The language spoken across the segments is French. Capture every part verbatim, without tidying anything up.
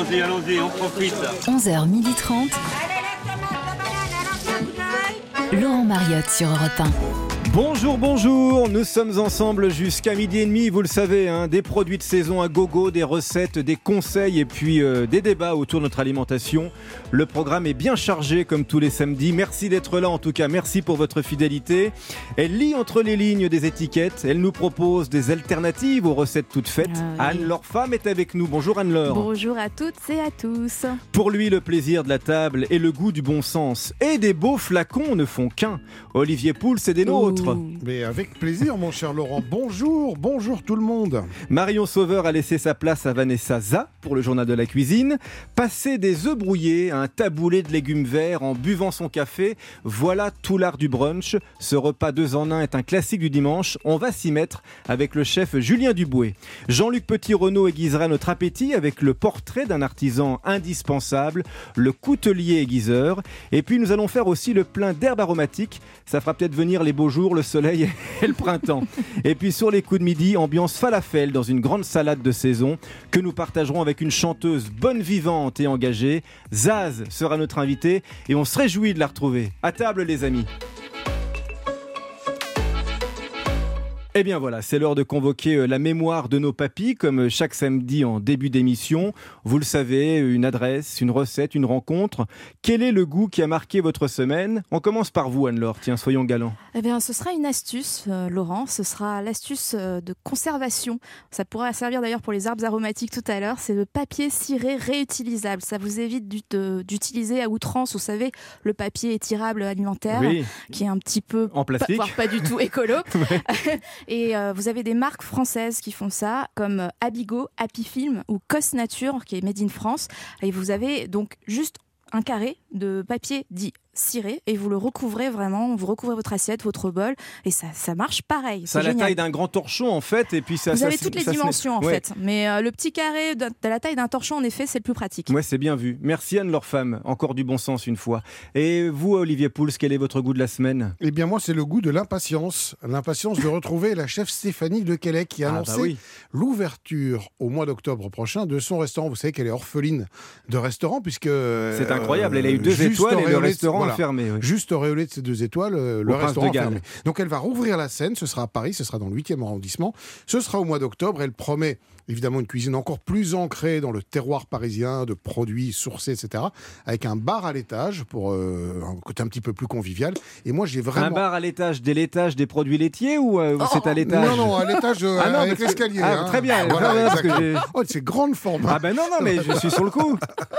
allons-y, allons-y, on profite. onze heures trente. Laurent Mariotte sur Europe un. Bonjour, bonjour, nous sommes ensemble jusqu'à midi et demi, vous le savez, hein, des produits de saison à gogo, des recettes, des conseils et puis euh, des débats autour de notre alimentation. Le programme est bien chargé comme tous les samedis. Merci d'être là en tout cas, merci pour votre fidélité. Elle lit entre les lignes des étiquettes, elle nous propose des alternatives aux recettes toutes faites. Ah, oui. Anne-Laure Femme est avec nous. Bonjour Anne-Laure. Bonjour à toutes et à tous. Pour lui, le plaisir de la table et le goût du bon sens. Et des beaux flacons ne font qu'un. Olivier Pouls, c'est des nôtres. Ouh. Mais avec plaisir, mon cher Laurent. Bonjour, bonjour tout le monde. Marion Sauveur a laissé sa place à Vanessa Za pour le journal de la cuisine. Passer des œufs brouillés à un taboulé de légumes verts en buvant son café, voilà tout l'art du brunch. Ce repas deux en un est un classique du dimanche. On va s'y mettre avec le chef Julien Duboué. Jean-Luc Petit-Renaud aiguisera notre appétit avec le portrait d'un artisan indispensable, le coutelier aiguiseur. Et puis nous allons faire aussi le plein d'herbes aromatiques. Ça fera peut-être venir les beaux jours, le soleil et le printemps. Et puis sur les coups de midi, ambiance falafel dans une grande salade de saison que nous partagerons avec une chanteuse bonne vivante et engagée. Zaz sera notre invitée et on se réjouit de la retrouver. À table les amis. Eh bien voilà, c'est l'heure de convoquer la mémoire de nos papys, comme chaque samedi en début d'émission. Vous le savez, une adresse, une recette, une rencontre. Quel est le goût qui a marqué votre semaine ? On commence par vous, Anne-Laure. Tiens, soyons galants. Eh bien, ce sera une astuce, euh, Laurent. Ce sera l'astuce euh, de conservation. Ça pourra servir d'ailleurs pour les herbes aromatiques tout à l'heure. C'est le papier ciré réutilisable. Ça vous évite du, de, d'utiliser à outrance, vous savez, le papier étirable alimentaire, oui, qui est un petit peu... En plastique. Pas, voire pas du tout écolo. Ouais. Et euh, vous avez des marques françaises qui font ça, comme euh, Abigo, Happy Film ou Cos Nature, qui est made in France. Et vous avez donc juste un carré de papier dit ciré et vous le recouvrez vraiment, vous recouvrez votre assiette, votre bol et ça, ça marche pareil. Ça a la taille d'un grand torchon en fait et puis ça. Vous ça, avez toutes les dimensions en ouais. fait, mais euh, le petit carré de, de la taille d'un torchon en effet c'est le plus pratique. Ouais, c'est bien vu. Merci Anne-Laure Femme, encore du bon sens une fois. Et vous Olivier Pouls, quel est votre goût de la semaine ? Eh bien moi c'est le goût de l'impatience, l'impatience de retrouver la chef Stéphanie Lequelec qui a annoncé ah bah oui. l'ouverture au mois d'octobre prochain de son restaurant. Vous savez qu'elle est orpheline de restaurant puisque c'est incroyable. Elle a eu deux étoiles et le restaurant voilà, fermé. Oui. Juste auréolé de ces deux étoiles, le au restaurant fermé. Donc elle va rouvrir la scène, ce sera à Paris, ce sera dans le huitième arrondissement. Ce sera au mois d'octobre. Elle promet évidemment une cuisine encore plus ancrée dans le terroir parisien, de produits sourcés, et cetera. Avec un bar à l'étage pour euh, un côté un petit peu plus convivial. Et moi j'ai vraiment... Un bar à l'étage, dès l'étage des produits laitiers ou euh, oh, c'est à l'étage ? Non, non, à l'étage euh, ah non, avec l'escalier. Ah, hein. Très bien. Voilà, parce que j'ai... Oh, c'est grande forme. Ah ben non, non, mais je suis sur le coup.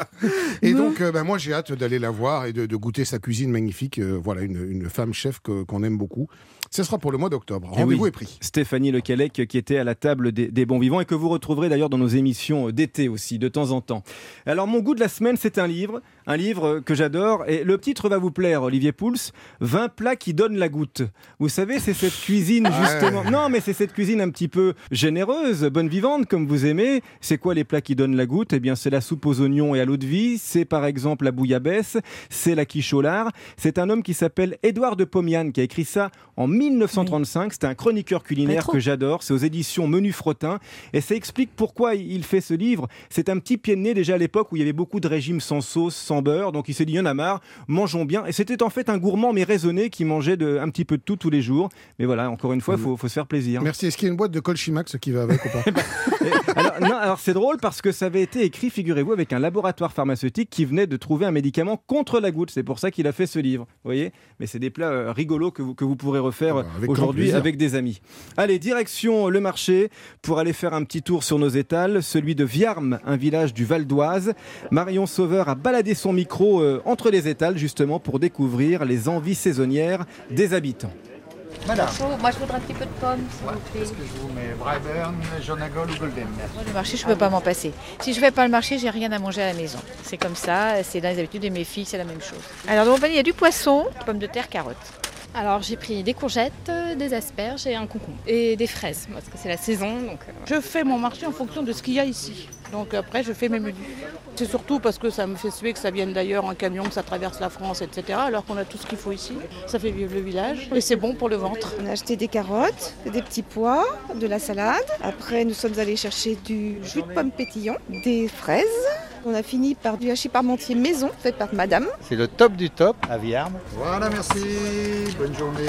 Et donc, euh, ben, moi j'ai hâte d'aller la voir et de, de goûter sa cuisine magnifique. Euh, voilà, une, une femme chef que, qu'on aime beaucoup. Ce sera pour le mois d'octobre. Rendez-vous oui. est pris. Stéphanie Lequelec qui était à la table des, des bons vivants et que vous retrouverez d'ailleurs dans nos émissions d'été aussi, de temps en temps. Alors mon goût de la semaine, c'est un livre, un livre que j'adore et le titre va vous plaire, Olivier Pouls, vingt plats qui donnent la goutte. Vous savez, c'est cette cuisine justement... Ouais. Non, mais c'est cette cuisine un petit peu généreuse, bonne vivante, comme vous aimez. C'est quoi les plats qui donnent la goutte ? Eh bien, c'est la soupe aux oignons et à l'eau de vie, c'est par exemple la bouillabaisse, c'est la quiche au lard. C'est un homme qui s'appelle Édouard de Pomian qui a écrit ça en mille neuf cent trente-cinq. C'était un chroniqueur culinaire que j'adore. C'est aux éditions Menu Fretin. Et ça explique pourquoi il fait ce livre. C'est un petit pied de nez déjà à l'époque où il y avait beaucoup de régimes sans sauce, sans beurre. Donc il s'est dit, il y en a marre, mangeons bien. Et c'était en fait un gourmand mais raisonné qui mangeait de, un petit peu de tout tous les jours. Mais voilà, encore une fois, il faut, faut se faire plaisir. Merci. Est-ce qu'il y a une boîte de Colchimax qui va avec ou pas ? alors, non, alors c'est drôle parce que ça avait été écrit, figurez-vous, avec un laboratoire pharmaceutique qui venait de trouver un médicament contre la goutte. C'est pour ça qu'il a fait ce livre. Vous voyez ? Mais c'est des plats euh, rigolos que vous, que vous pourrez refaire bah, aujourd'hui avec des amis. Allez, direction le marché pour aller faire un petit tour sur nos étals, celui de Viarmes, un village du Val d'Oise. Marion Sauveur a baladé son micro euh, entre les étals justement pour découvrir les envies saisonnières des habitants. Madame. Moi, je voudrais un petit peu de pommes, s'il ouais, vous plaît. Est-ce que je vous mets Bryburn, Jonagol ou Golden? Moi, le marché, je ne peux pas m'en passer. Si je ne fais pas le marché, j'ai rien à manger à la maison. C'est comme ça, c'est dans les habitudes de mes filles, c'est la même chose. Alors, dans mon panier, il y a du poisson, pommes de terre, carottes. Alors j'ai pris des courgettes, des asperges et un concombre. Et des fraises, parce que c'est la saison. Donc, euh... Je fais mon marché en fonction de ce qu'il y a ici. Donc après, je fais mes menus. C'est surtout parce que ça me fait suer que ça vienne d'ailleurs en camion, que ça traverse la France, et cetera. Alors qu'on a tout ce qu'il faut ici. Ça fait vivre le village et c'est bon pour le ventre. On a acheté des carottes, des petits pois, de la salade. Après, nous sommes allés chercher du jus de pomme pétillant, des fraises. On a fini par du hachis parmentier maison, fait par madame. C'est le top du top à Viarme. Voilà, merci. Bonne journée.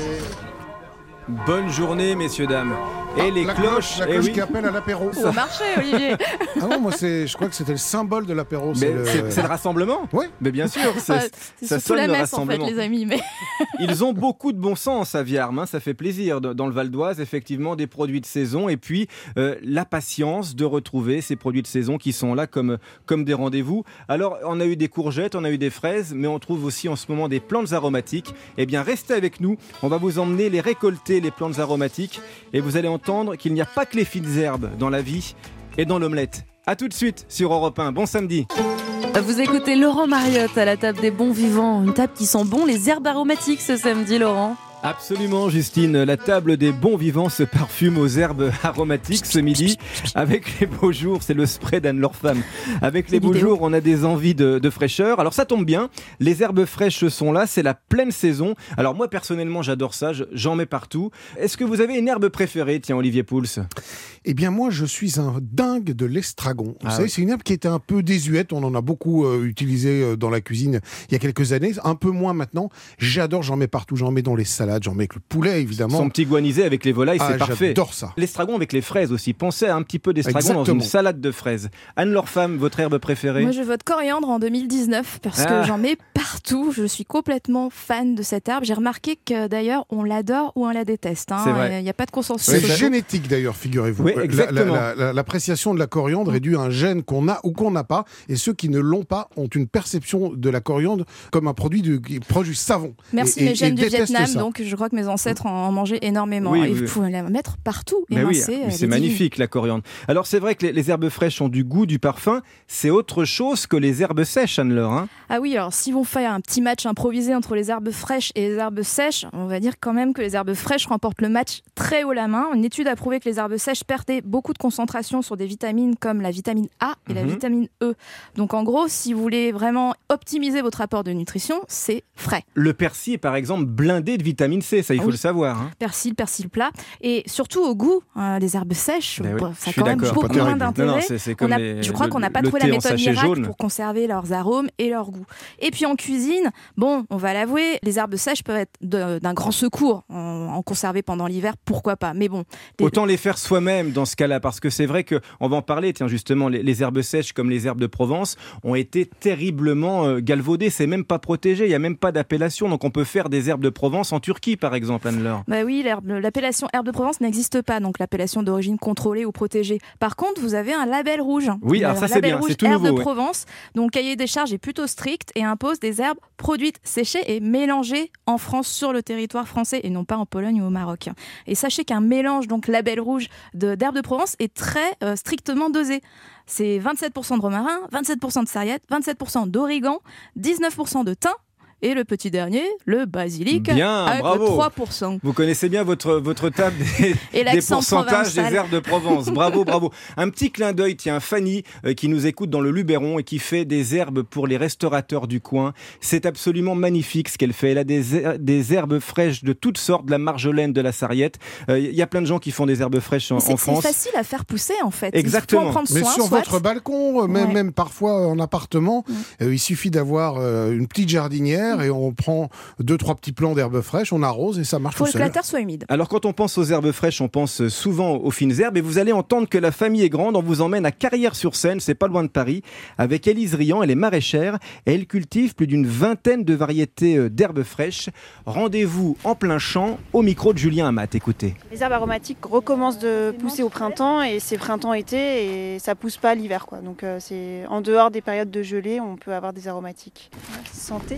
Bonne journée, messieurs, dames. Et les la cloches, cloche, la eh cloche oui. qui appelle à l'apéro. Au marché, Olivier. Ah non, moi c'est, je crois que c'était le symbole de l'apéro. Mais C'est le... c'est, c'est le rassemblement. Oui. Mais bien sûr, ça, Ouais, c'est ça surtout sonne la le messe en fait, rassemblement. les amis. Mais... Ils ont beaucoup de bon sens à Viarme, hein, ça fait plaisir. Dans le Val d'Oise, effectivement, des produits de saison et puis euh, la patience de retrouver ces produits de saison qui sont là comme, comme des rendez-vous. Alors, on a eu des courgettes, on a eu des fraises, mais on trouve aussi en ce moment des plantes aromatiques. Eh bien, restez avec nous, on va vous emmener les récolter, les plantes aromatiques, et vous allez entendre qu'il n'y a pas que les fines herbes dans la vie et dans l'omelette. A tout de suite sur Europe un, bon samedi. Vous écoutez Laurent Mariotte à la table des bons vivants. Une table qui sent bon les herbes aromatiques ce samedi, Laurent. Absolument, Justine. La table des bons vivants se parfume aux herbes aromatiques ce midi. Avec les beaux jours, c'est le spray d'Anne-Laure Femme. Avec les beaux jours, on a des envies de, de fraîcheur. Alors ça tombe bien, les herbes fraîches sont là, c'est la pleine saison. Alors moi, personnellement, j'adore ça, j'en mets partout. Est-ce que vous avez une herbe préférée, tiens, Olivier Pouls ? Eh bien moi, je suis un dingue de l'estragon. Vous Ah savez, oui. c'est une herbe qui était un peu désuète. On en a beaucoup euh, utilisé euh, dans la cuisine il y a quelques années, un peu moins maintenant. J'adore, j'en mets partout, j'en mets dans les salades, j'en mets avec le poulet évidemment. Son petit guanisé avec les volailles, Ah, c'est parfait. j'adore ça. L'estragon avec les fraises aussi. Pensez à un petit peu d'estragon dans Exactement. une salade de fraises. Anne-Laure Femme, votre herbe préférée ? Moi, je vote coriandre en deux mille dix-neuf parce Ah. que j'en mets partout. Je suis complètement fan de cette herbe. J'ai remarqué que d'ailleurs, on l'adore ou on la déteste. Hein. C'est vrai. Il n'y a pas de consensus. C'est ça- génétique d'ailleurs, figurez-vous. Oui, La- exactement. la- la- L'appréciation de la coriandre est due à un gène qu'on a ou qu'on n'a pas. Et ceux qui ne l'ont pas ont une perception de la coriandre comme un produit de, qui est proche du savon. Merci Et- et- mes gènes et du détestent Vietnam, ça. donc je crois que mes ancêtres en, en mangeaient énormément. Oui, Et oui. vous pouvez la mettre partout, Mais oui, émincée, elle c'est est magnifique la coriandre. Alors c'est vrai que les, les herbes fraîches ont du goût, du parfum. C'est autre chose que les herbes sèches, Anne-Laure. Hein. Ah oui, alors si on fait un petit match improvisé entre les herbes fraîches et les herbes sèches, on va dire quand même que les herbes fraîches remportent le match très haut la main. Une étude a prouvé que les herbes sèches perdaient beaucoup de concentration sur des vitamines comme la vitamine A et la Mhm. vitamine E. Donc en gros, si vous voulez vraiment optimiser votre apport de nutrition, c'est frais. Le persil est par exemple blindé de vitamine C, ça il faut Oui. le savoir. Hein. Persil, persil plat. Et surtout au goût, hein, les herbes sèches, Ben oui, bon, je ça a suis quand même d'accord. beaucoup Pas moins terrible. d'intérêt. Non, non, c'est, c'est On comme a- les- je crois le- qu'on n'a pas le trouvé la thé en méthode sachet miracle jaune. pour conserver leurs arômes et leur goût. Et puis en cuisine, bon, on va l'avouer, les herbes sèches peuvent être de- d'un grand secours en, en conserver pendant l'hiver, pourquoi pas. Mais bon, les- Autant les faire soi-même dans ce cas-là, parce que c'est vrai qu'on va en parler, tiens justement, les, les herbes sèches comme les herbes de Provence ont été terriblement euh, galvaudées, c'est même pas protégé, il n'y a même pas d'appellation, donc on peut faire des herbes de Provence en Turquie par exemple, Anne-Laure. bah oui, l'herbe- l'appellation herbe de Provence n'existe pas, donc l'appellation d'origine contrôlée ou protégée. Par contre, vous avez un label rouge. Oui, alors Un ça, c'est label bien, rouge c'est tout herbe nouveau, de ouais. Provence, dont le cahier des charges est plutôt strict et impose des herbes produites, séchées et mélangées en France sur le territoire français et non pas en Pologne ou au Maroc. Et sachez qu'un mélange donc label rouge de- d'herbe de Provence est très euh, strictement dosé. C'est vingt-sept pour cent de romarin, vingt-sept pour cent de sarriette, vingt-sept pour cent d'origan, dix-neuf pour cent de thym et le petit dernier, le basilic, Bien, avec bravo. le trois pour cent. Vous connaissez bien votre, votre table des, Et des l'accent pourcentages provençal. des herbes de Provence. Bravo, bravo. Un petit clin d'œil, tiens, Fanny, euh, qui nous écoute dans le Luberon et qui fait des herbes pour les restaurateurs du coin. C'est absolument magnifique ce qu'elle fait. Elle a des, her- des herbes fraîches de toutes sortes, de la marjolaine, de la sarriette. Il euh, y a plein de gens qui font des herbes fraîches en, C'est en France. c'est facile à faire pousser en fait. Exactement. Il faut en prendre Mais soin, sur soit. votre balcon, euh, même, Ouais. même parfois en appartement, Mm. euh, il suffit d'avoir euh, une petite jardinière et on prend deux, trois petits plants d'herbes fraîches, on arrose et ça marche Faut tout que la seul. terre soit humide. Alors quand on pense aux herbes fraîches, on pense souvent aux fines herbes et vous allez entendre que la famille est grande. On vous emmène à Carrières-sur-Seine, c'est pas loin de Paris, avec Élise Riant. Elle est maraîchère et elle cultive plus d'une vingtaine de variétés euh, d'herbes fraîches. Rendez-vous en plein champ au micro de Julien Amat. Écoutez. Les herbes aromatiques recommencent de pousser au printemps et c'est printemps-été et ça pousse pas l'hiver, quoi. Donc euh, c'est en dehors des périodes de gelée, on peut avoir des aromatiques. Santé.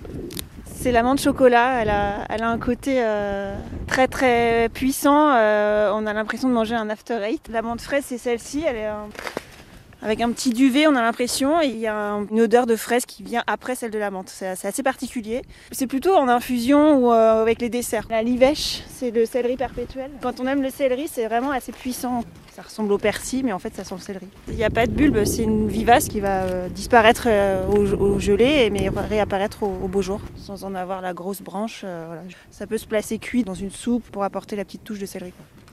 C'est la menthe chocolat, elle a, elle a un côté euh, très très puissant, euh, on a l'impression de manger un after eight. La menthe fraise c'est celle-ci, elle est un- avec un petit duvet on a l'impression, et il y a un- une odeur de fraise qui vient après celle de la menthe, c'est, c'est assez particulier. C'est plutôt en infusion ou euh, avec les desserts. La livèche, c'est le céleri perpétuel. Quand on aime le céleri, c'est vraiment assez puissant. Ça ressemble au persil, mais en fait ça sent le céleri. Il n'y a pas de bulbe, c'est une vivace qui va euh, disparaître euh, au, au gelé, mais réapparaître au, au beau jour, sans en avoir la grosse branche. euh, voilà. Ça peut se placer cuit dans une soupe pour apporter la petite touche de céleri, quoi.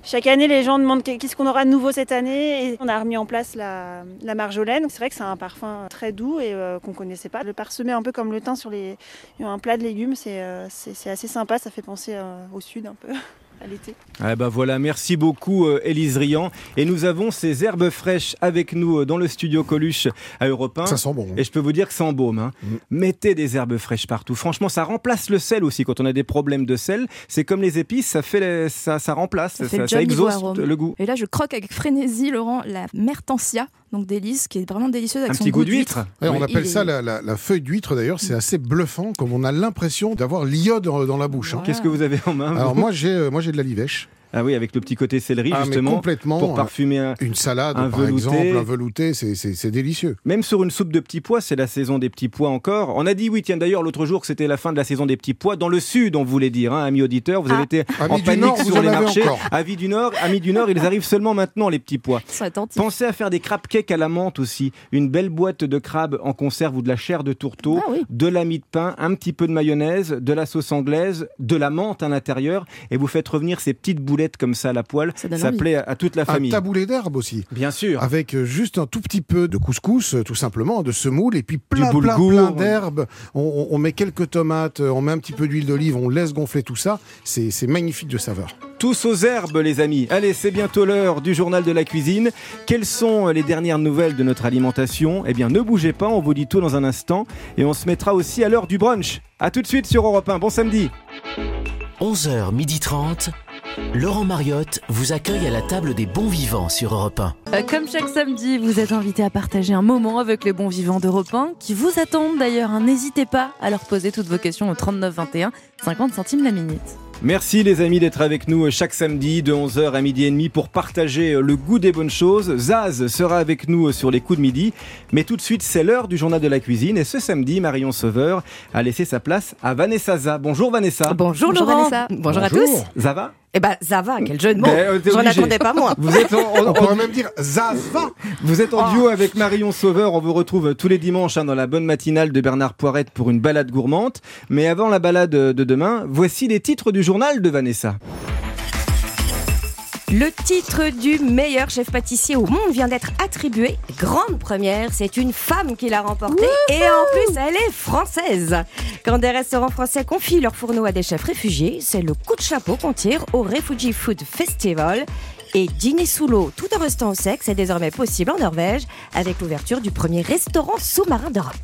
Chaque année, les gens demandent qu'est-ce qu'on aura de nouveau cette année. Et on a remis en place la, la marjolaine. C'est vrai que c'est un parfum très doux et euh, qu'on ne connaissait pas. Le parsemer un peu comme le thym sur les, un plat de légumes, c'est, euh, c'est, c'est assez sympa. Ça fait penser euh, au sud un peu. À l'été. Ah bah voilà, merci beaucoup euh, Élise Riant. Et nous avons ces herbes fraîches avec nous euh, dans le studio Coluche à Europe un. Ça sent bon. Et je peux vous dire que ça embaume. Hein. Mm. Mettez des herbes fraîches partout. Franchement, ça remplace le sel aussi. Quand on a des problèmes de sel, c'est comme les épices, ça, fait les, ça, ça remplace, ça, ça, ça exauce le goût. Et là, je croque avec frénésie, Laurent, la mertensia. Donc délice, qui est vraiment délicieuse avec un son petit goût, goût d'huître. Ouais, on oui, appelle ça est... la, la, la feuille d'huître d'ailleurs, c'est assez bluffant, comme on a l'impression d'avoir l'iode dans la bouche. Hein. Voilà. Qu'est-ce que vous avez en main? Alors moi j'ai, euh, moi j'ai de la livèche. Ah oui, avec le petit côté céleri, ah, justement, complètement, pour parfumer un, une salade, un par velouté. exemple, un velouté, c'est, c'est, c'est délicieux. Même sur une soupe de petits pois, c'est la saison des petits pois encore. On a dit, oui, tiens, d'ailleurs, l'autre jour, que c'était la fin de la saison des petits pois. Dans le sud, on voulait dire, hein, amis auditeurs, vous ah. avez été Amis en du panique Nord, sur les marchés. Amis du Nord, amis du Nord, ils arrivent seulement maintenant, les petits pois. Pensez à faire des crab cakes à la menthe aussi. Une belle boîte de crabes en conserve ou de la chair de tourteau, ah, oui. de la mie de pain, un petit peu de mayonnaise, de la sauce anglaise, de la menthe à l'intérieur, et vous faites revenir ces petites boulettes comme ça à la poêle. Ça, ça plaît à, à toute la famille. Un taboulé d'herbe aussi. Bien sûr. Avec juste un tout petit peu de couscous, tout simplement, de semoule, et puis plein, plein, plein d'herbes. On, on, on met quelques tomates, on met un petit peu d'huile d'olive, on laisse gonfler tout ça. C'est, c'est magnifique de saveur. Tous aux herbes, les amis. Allez, c'est bientôt l'heure du journal de la cuisine. Quelles sont les dernières nouvelles de notre alimentation? Eh bien, ne bougez pas, on vous dit tout dans un instant. Et on se mettra aussi à l'heure du brunch. A tout de suite sur Europe un. Bon samedi. onze heures trente. Laurent Mariotte vous accueille à la table des bons vivants sur Europe un. Euh, comme chaque samedi, vous êtes invité à partager un moment avec les bons vivants d'Europe un qui vous attendent d'ailleurs. Hein, n'hésitez pas à leur poser toutes vos questions au trente-neuf vingt et un, cinquante centimes la minute. Merci les amis d'être avec nous chaque samedi de onze heures à midi et demi pour partager le goût des bonnes choses. Zaz sera avec nous sur les coups de midi. Mais tout de suite, c'est l'heure du journal de la cuisine. Et ce samedi, Marion Sauveur a laissé sa place à Vanessa Za. Bonjour Vanessa. Bonjour, Bonjour Laurent. Vanessa. Bonjour, Bonjour à tous. Ça va? Eh ben, ça va, quel jeu de mots. Ben, J'en attendais pas moins. Vous êtes en, on, on pourrait même dire Zava. Vous êtes en duo oh. avec Marion Sauveur. On vous retrouve tous les dimanches hein, dans la bonne matinale de Bernard Poirette pour une balade gourmande. Mais avant la balade de demain, voici les titres du journal de Vanessa. Le titre du meilleur chef pâtissier au monde vient d'être attribué. Grande première, c'est une femme qui l'a remporté. Wouhou. Et en plus, elle est française. Quand des restaurants français confient leurs fourneaux à des chefs réfugiés, c'est le coup de chapeau qu'on tire au Refugee Food Festival. Et dîner sous l'eau tout en restant au sec, c'est désormais possible en Norvège avec l'ouverture du premier restaurant sous-marin d'Europe.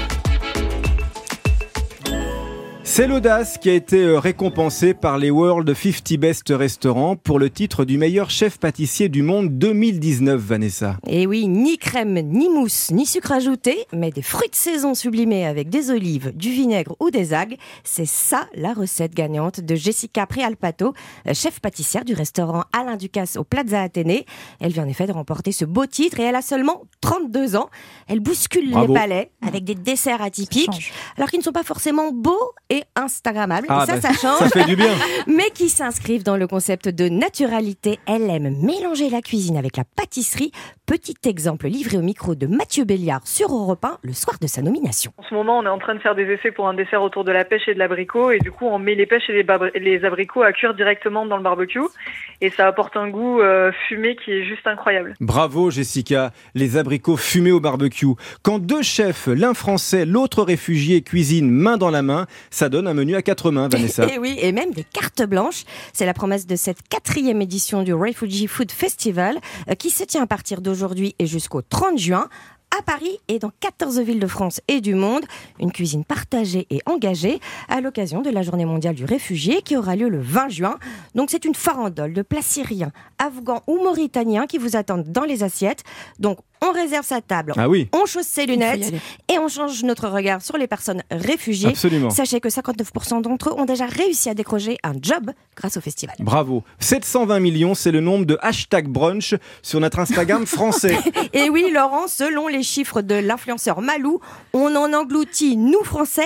C'est l'audace qui a été récompensée par les World cinquante Best Restaurants pour le titre du meilleur chef pâtissier du monde deux mille dix-neuf, Vanessa. Et oui, ni crème, ni mousse, ni sucre ajouté, mais des fruits de saison sublimés avec des olives, du vinaigre ou des algues. C'est ça la recette gagnante de Jessica Prialpato, chef pâtissière du restaurant Alain Ducasse au Plaza Athénée. Elle vient en effet de remporter ce beau titre et elle a seulement trente-deux ans. Elle bouscule Bravo. les palais avec des desserts atypiques, alors qu'ils ne sont pas forcément beaux et instagrammables, ah ça, bah, ça change, ça fait du bien. mais qui s'inscrivent dans le concept de naturalité. Elle aime mélanger la cuisine avec la pâtisserie. Petit exemple livré au micro de Mathieu Béliard sur Europe un le soir de sa nomination. En ce moment, on est en train de faire des essais pour un dessert autour de la pêche et de l'abricot, et du coup, on met les pêches et les, bab- les abricots à cuire directement dans le barbecue, et ça apporte un goût euh, fumé qui est juste incroyable. Bravo Jessica, les abricots fumés au barbecue. Quand deux chefs, l'un français, l'autre réfugié, cuisinent main dans la main, ça donne un menu à quatre mains, Vanessa. Et oui, et même des cartes blanches. C'est la promesse de cette quatrième édition du Refugee Food Festival euh, qui se tient à partir d'aujourd'hui et jusqu'au trente juin. À Paris et dans quatorze villes de France et du monde, une cuisine partagée et engagée à l'occasion de la Journée mondiale du réfugié qui aura lieu le vingt juin. Donc c'est une farandole de plats syriens, afghans ou mauritaniens qui vous attendent dans les assiettes. Donc on réserve sa table, ah oui. on chausse ses lunettes et on change notre regard sur les personnes réfugiées. Absolument. Sachez que cinquante-neuf pour cent d'entre eux ont déjà réussi à décrocher un job grâce au festival. Bravo. sept cent vingt millions, c'est le nombre de hashtag brunch sur notre Instagram français. Et oui, Laurent, selon les chiffres de l'influenceur Malou, on en engloutit, nous Français,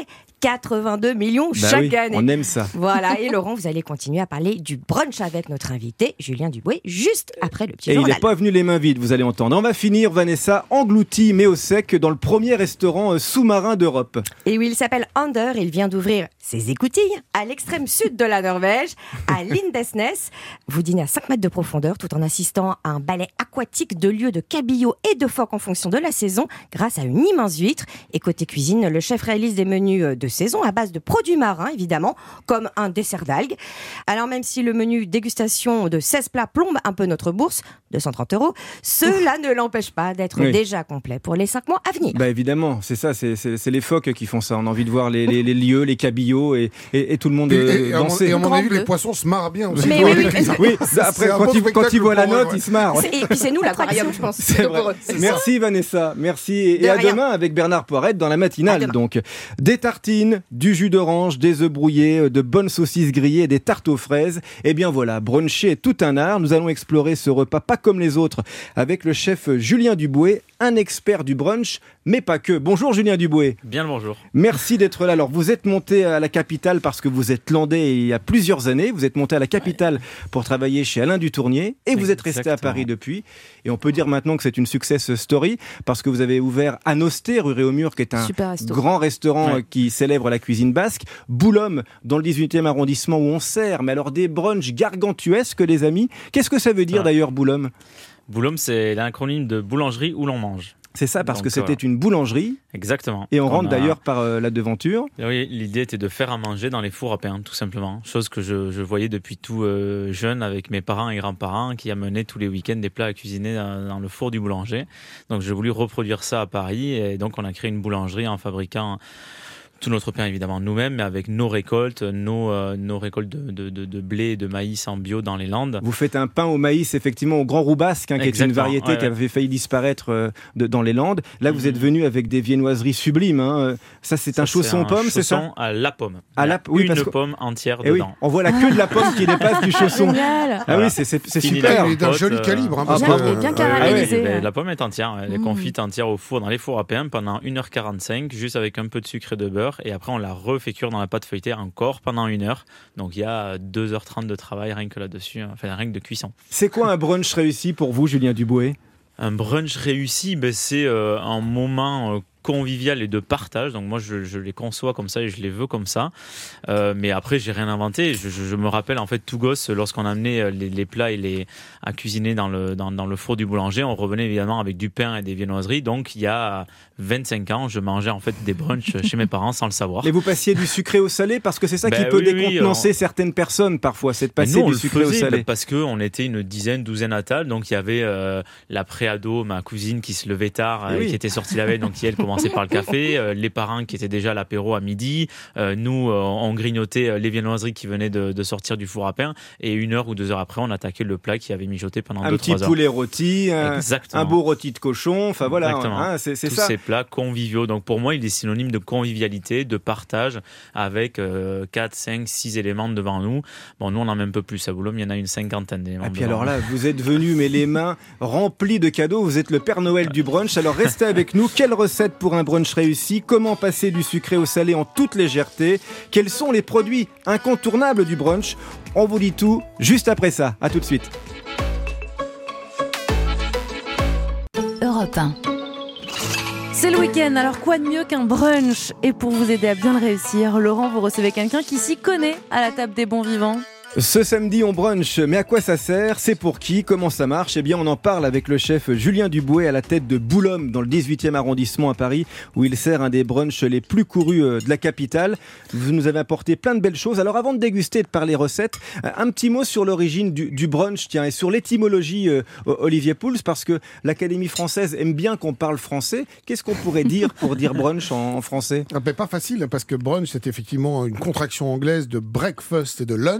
quatre-vingt-deux millions bah chaque oui, année. On aime ça. Voilà, et Laurent, vous allez continuer à parler du brunch avec notre invité, Julien Duboué, juste après le petit Et journal. il n'est pas venu les mains vides, vous allez entendre. On va finir, Vanessa, englouti mais au sec dans le premier restaurant sous-marin d'Europe. Et oui, il s'appelle Ander, il vient d'ouvrir ses écoutilles à l'extrême sud de la Norvège, à Lindesnes. Vous dînez à cinq mètres de profondeur tout en assistant à un ballet aquatique de lieux de cabillaud et de phoques en fonction de la saison grâce à une immense huître. Et côté cuisine, le chef réalise des menus de saison à base de produits marins, évidemment, comme un dessert d'algues. Alors même si le menu dégustation de seize plats plombe un peu notre bourse, deux cent trente euros, cela ne l'empêche pas d'être Oui. déjà complet pour les cinq mois à venir. Bah évidemment, c'est ça, c'est, c'est, c'est les phoques qui font ça. On a envie de voir les, les, les lieux, les cabillots et, et, et tout le monde Et, euh, et, à mon- danser. et à mon Grand avis, bleu. les poissons se marrent bien aussi. Mais oui, oui, mais- Oui, C'est après, un quand, bon ils, quand spectacle ils voient la pour eux, note, ouais. ils se marrent. C'est- Et puis c'est nous l'aquarium, je pense. C'est Donc, vrai. pour eux, c'est Merci Vanessa, merci. Et, De et à rien. demain avec Bernard Poirette dans la matinale. À demain. Donc, des tartines, du jus d'orange, des œufs brouillés, de bonnes saucisses grillées et des tartes aux fraises. Et bien voilà, bruncher est tout un art. Nous allons explorer ce repas pas comme les autres avec le chef Julien Duboué, un expert du brunch, mais pas que. Bonjour Julien Duboué. Bien le bonjour. Merci d'être là. Alors, vous êtes monté à la capitale parce que vous êtes landais il y a plusieurs années. Vous êtes monté à la capitale pour travailler chez Alain Dutournier et vous êtes resté à Exactement. Paris depuis. Et on peut dire maintenant que c'est une success story parce que vous avez ouvert Anosté, rue Réaumur, qui est un Super resto. grand restaurant Ouais. euh, qui célèbre la cuisine basque. Boulogne, dans le dix-huitième arrondissement où on sert, mais alors des brunchs gargantuesques, les amis. Qu'est-ce que ça veut dire Ouais. d'ailleurs, Boulogne ? Boulogne, c'est l'acronyme de boulangerie où l'on mange. C'est ça, parce Donc, que c'était euh, une boulangerie. Exactement. Et on rentre a- d'ailleurs par euh, la devanture. Oui, l'idée était de faire à manger dans les fours à pain, tout simplement. Chose que je, je voyais depuis tout euh, jeune avec mes parents et grands-parents qui amenaient tous les week-ends des plats à cuisiner dans, dans le four du boulanger. Donc j'ai voulu reproduire ça à Paris et donc on a créé une boulangerie en fabriquant tout notre pain évidemment nous-mêmes, mais avec nos récoltes, nos, euh, nos récoltes de, de, de, de blé et de maïs en bio dans les Landes. Vous faites un pain au maïs, effectivement, au Grand Roubasque, hein, qui est une Exactement, variété ouais, qui ouais. avait failli disparaître euh, de- dans les Landes. Là, vous Mhm. êtes venu avec des viennoiseries sublimes. Hein. Ça, c'est Ça, un chausson un pomme, c'est ça chausson à la pomme. À Il y a la- oui, une parce que- pomme entière Eh oui, dedans. on voit la queue de la pomme qui dépasse du chausson. Génial. Ah oui, c'est, c'est, c'est Fini super. la Il est d'un compote, joli euh, calibre. Hein, ah, parce bravo. que- Il est bien euh, caramélisé. Ouais, la pomme est entière, elle est Mmh. confite entière au four, dans les fours à pain pendant une heure quarante-cinq, juste avec un peu de sucre et de beurre. Et après, on la refait cuire dans la pâte feuilletée encore pendant une heure. Donc il y a deux heures trente de travail rien que là-dessus, enfin rien que de cuisson. C'est quoi un brunch réussi pour vous, Julien Duboué ? Un brunch réussi, ben, c'est euh, un moment euh, convivial et de partage. Donc moi, je, je les conçois comme ça et je les veux comme ça. Euh, mais après, j'ai rien inventé. Je, je, je me rappelle en fait tout gosse lorsqu'on amenait les, les plats et les à cuisiner dans le dans, dans le four du boulanger. On revenait évidemment avec du pain et des viennoiseries. Donc il y a vingt-cinq ans, je mangeais en fait des brunchs chez mes parents sans le savoir. Et vous passiez du sucré au salé parce que c'est ça Ben qui peut oui, oui, décontenancer on- certaines personnes parfois, c'est de Mais passer nous, on du le sucré au faisait, salé. bah, parce qu'on était une dizaine, douzaine à table. Donc, il y avait euh, la préado, ma cousine qui se levait tard, Eh euh, oui. qui était sortie la veille, donc qui, elle, commençait par le café. Euh, les parents qui étaient déjà à l'apéro à midi. Euh, nous, euh, on grignotait euh, les viennoiseries qui venaient de, de sortir du four à pain. Et une heure ou deux heures après, on attaquait le plat qui avait mijoté pendant Un deux, petit trois heures. poulet rôti, un, Exactement. un beau rôti de cochon, enfin voilà, Exactement. hein, c'est, c'est Tous ça. ces plats conviviaux. Donc pour moi, il est synonyme de convivialité, de partage avec euh, quatre, cinq, six éléments devant nous. Bon, nous, on en a un peu plus. À Boulogne, il y en a une cinquantaine d'éléments. Et puis devant alors nous. là, vous êtes venu, mais les mains remplies de cadeaux. Vous êtes le Père Noël du brunch. Alors restez avec nous. Quelle recette pour un brunch réussi ? Comment passer du sucré au salé en toute légèreté ? Quels sont les produits incontournables du brunch ? On vous dit tout juste après ça. À tout de suite. Europe un. C'est le week-end, alors quoi de mieux qu'un brunch ? Et pour vous aider à bien le réussir, Laurent, vous recevez quelqu'un qui s'y connaît à la table des bons vivants. Ce samedi, on brunch, mais à quoi ça sert ? C'est pour qui ? Comment ça marche ? Eh bien, on en parle avec le chef Julien Duboué à la tête de Boulogne, dans le dix-huitième arrondissement à Paris, où il sert un des brunchs les plus courus de la capitale. Vous nous avez apporté plein de belles choses. Alors, avant de déguster et de parler recettes, un petit mot sur l'origine du, du brunch, tiens, et sur l'étymologie, euh, Olivier Pouls, parce que l'Académie française aime bien qu'on parle français. Qu'est-ce qu'on pourrait dire pour dire brunch en, en français ? Ah ben, pas facile, parce que brunch, c'est effectivement une contraction anglaise de breakfast et de lunch. Eh oui. hein,